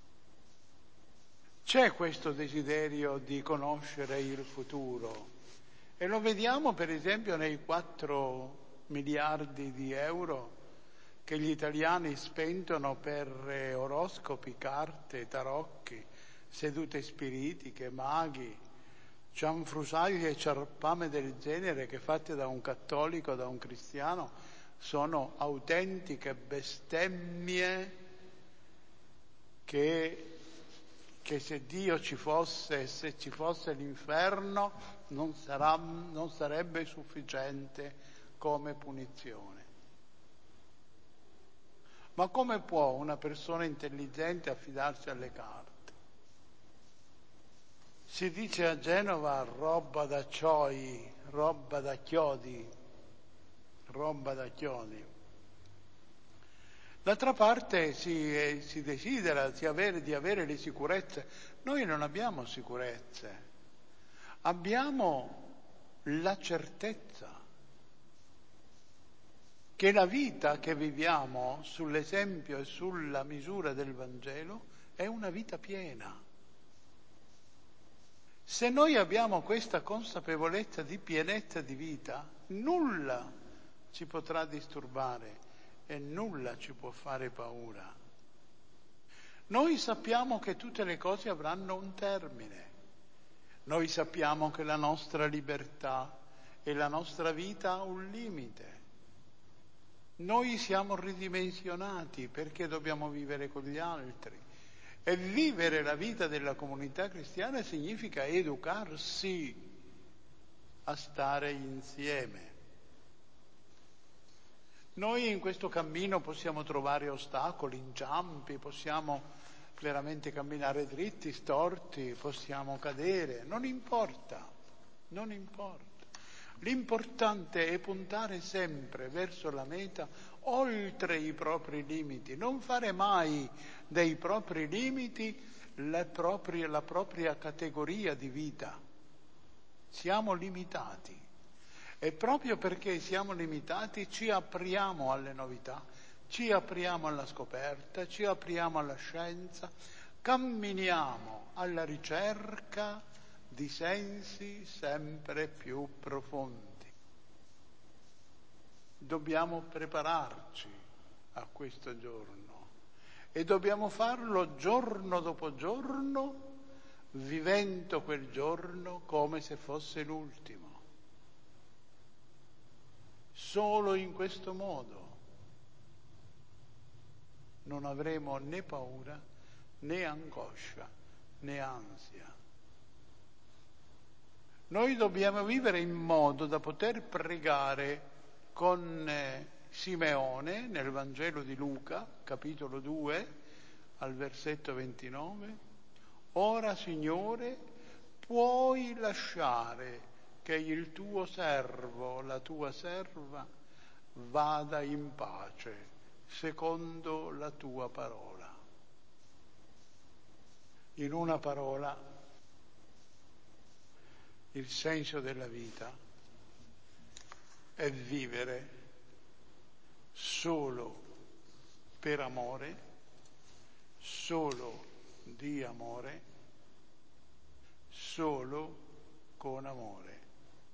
C'è questo desiderio di conoscere il futuro e lo vediamo per esempio nei 4 miliardi di euro che gli italiani spendono per oroscopi, carte, tarocchi, sedute spiritiche, maghi, cianfrusaglie e ciarpame del genere che fatte da un cattolico, da un cristiano, sono autentiche bestemmie che se Dio ci fosse, se ci fosse l'inferno, non sarebbe sufficiente come punizione. Ma come può una persona intelligente affidarsi alle carte? Si dice a Genova roba da cioi, roba da chiodi, roba da chiodi. D'altra parte si desidera di avere le sicurezze. Noi non abbiamo sicurezze, abbiamo la certezza che la vita che viviamo sull'esempio e sulla misura del Vangelo è una vita piena. Se noi abbiamo questa consapevolezza di pienezza di vita, nulla ci potrà disturbare e nulla ci può fare paura. Noi sappiamo che tutte le cose avranno un termine. Noi sappiamo che la nostra libertà e la nostra vita ha un limite. Noi siamo ridimensionati perché dobbiamo vivere con gli altri. E vivere la vita della comunità cristiana significa educarsi a stare insieme. Noi in questo cammino possiamo trovare ostacoli, inciampi, possiamo veramente camminare dritti, storti, possiamo cadere, non importa, non importa. L'importante è puntare sempre verso la meta, oltre i propri limiti, non fare mai dei propri limiti la propria categoria di vita. Siamo limitati e proprio perché siamo limitati ci apriamo alle novità, ci apriamo alla scoperta, ci apriamo alla scienza, camminiamo alla ricerca di sensi sempre più profondi. Dobbiamo prepararci a questo giorno e dobbiamo farlo giorno dopo giorno, vivendo quel giorno come se fosse l'ultimo. Solo in questo modo non avremo né paura, né angoscia, né ansia. Noi dobbiamo vivere in modo da poter pregare con Simeone nel Vangelo di Luca, capitolo 2, al versetto 29. Ora, Signore, puoi lasciare che il tuo servo, la tua serva, vada in pace, secondo la tua parola. In una parola, il senso della vita è vivere solo per amore, solo di amore, solo con amore.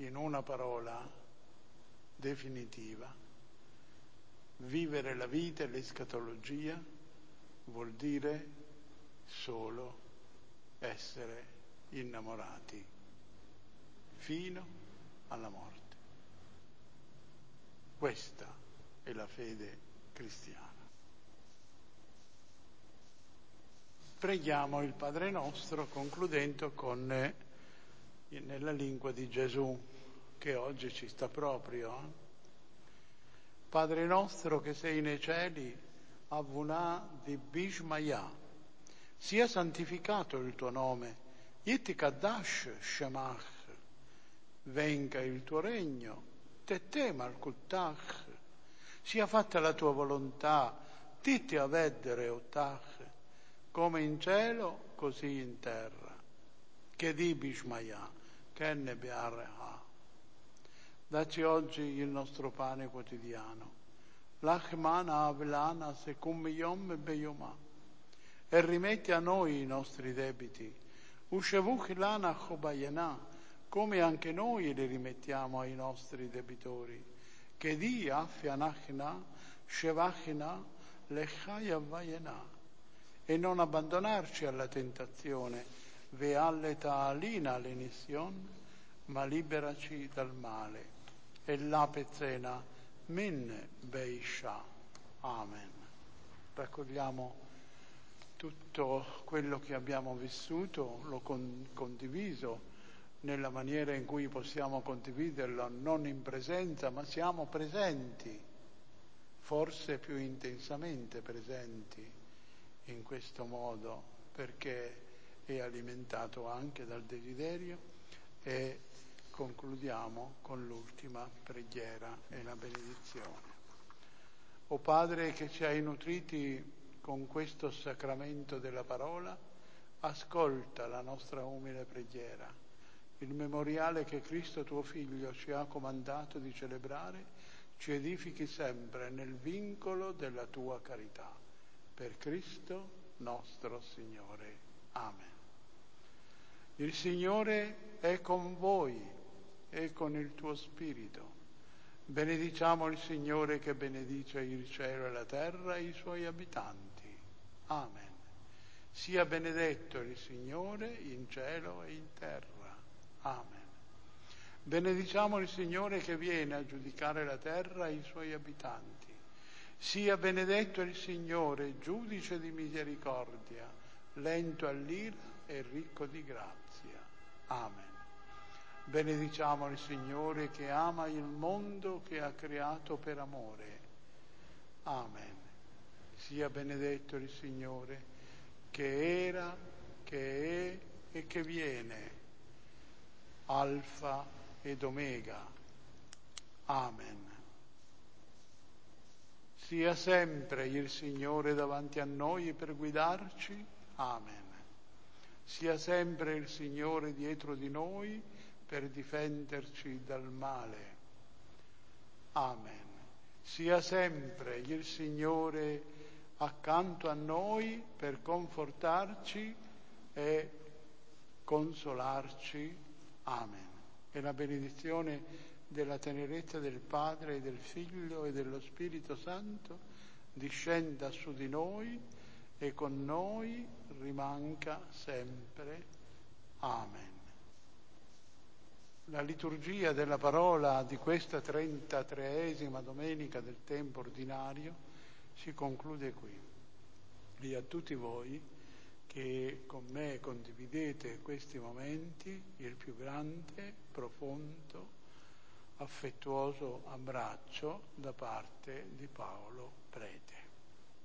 in una parola definitiva, vivere la vita e l'escatologia vuol dire solo essere innamorati fino alla morte. Questa è la fede cristiana. Preghiamo il Padre nostro concludendo nella lingua di Gesù, che oggi ci sta proprio. Padre nostro che sei nei cieli, avvunà di Bishmaya, sia santificato il tuo nome, Yitkadash Shemach, venga il tuo regno, Tete Malkuttach, sia fatta la tua volontà, Titi Avedere Otach, come in cielo, così in terra. Che di Bishmaya, che ne bearha. Dacci oggi il nostro pane quotidiano. L'achmana avlana secum yom beyoma. E rimetti a noi i nostri debiti. Ushevuch lana chobayena, come anche noi li rimettiamo ai nostri debitori. Che di affianachna, shevachna, lechaya vayena. E non abbandonarci alla tentazione, vealle ta'alina l'inizion, ma liberaci dal male. E la pezzena min beisha. Amen. Raccogliamo tutto quello che abbiamo vissuto, l'ho condiviso nella maniera in cui possiamo condividerlo, non in presenza, ma siamo presenti, forse più intensamente presenti in questo modo, perché è alimentato anche dal desiderio. E concludiamo con l'ultima preghiera e la benedizione. O Padre che ci hai nutriti con questo sacramento della parola, ascolta la nostra umile preghiera, il memoriale che Cristo tuo Figlio ci ha comandato di celebrare, ci edifichi sempre nel vincolo della tua carità. Per Cristo nostro Signore. Amen. Il Signore è con voi e con il tuo spirito. Benediciamo il Signore che benedice il cielo e la terra e i suoi abitanti. Amen. Sia benedetto il Signore in cielo e in terra. Amen. Benediciamo il Signore che viene a giudicare la terra e i suoi abitanti. Sia benedetto il Signore, giudice di misericordia, lento all'ira e ricco di grazia. Amen. Benediciamo il Signore che ama il mondo che ha creato per amore. Amen. Sia benedetto il Signore che era, che è e che viene, Alfa ed Omega. Amen. Sia sempre il Signore davanti a noi per guidarci. Amen. Sia sempre il Signore dietro di noi per difenderci dal male. Amen. Sia sempre il Signore accanto a noi per confortarci e consolarci. Amen. E la benedizione della tenerezza del Padre, del Figlio e dello Spirito Santo discenda su di noi e con noi rimanga sempre. Amen. La liturgia della parola di questa 33esima domenica del tempo ordinario si conclude qui. E a tutti voi che con me condividete questi momenti, il più grande, profondo, affettuoso abbraccio da parte di Paolo Prete.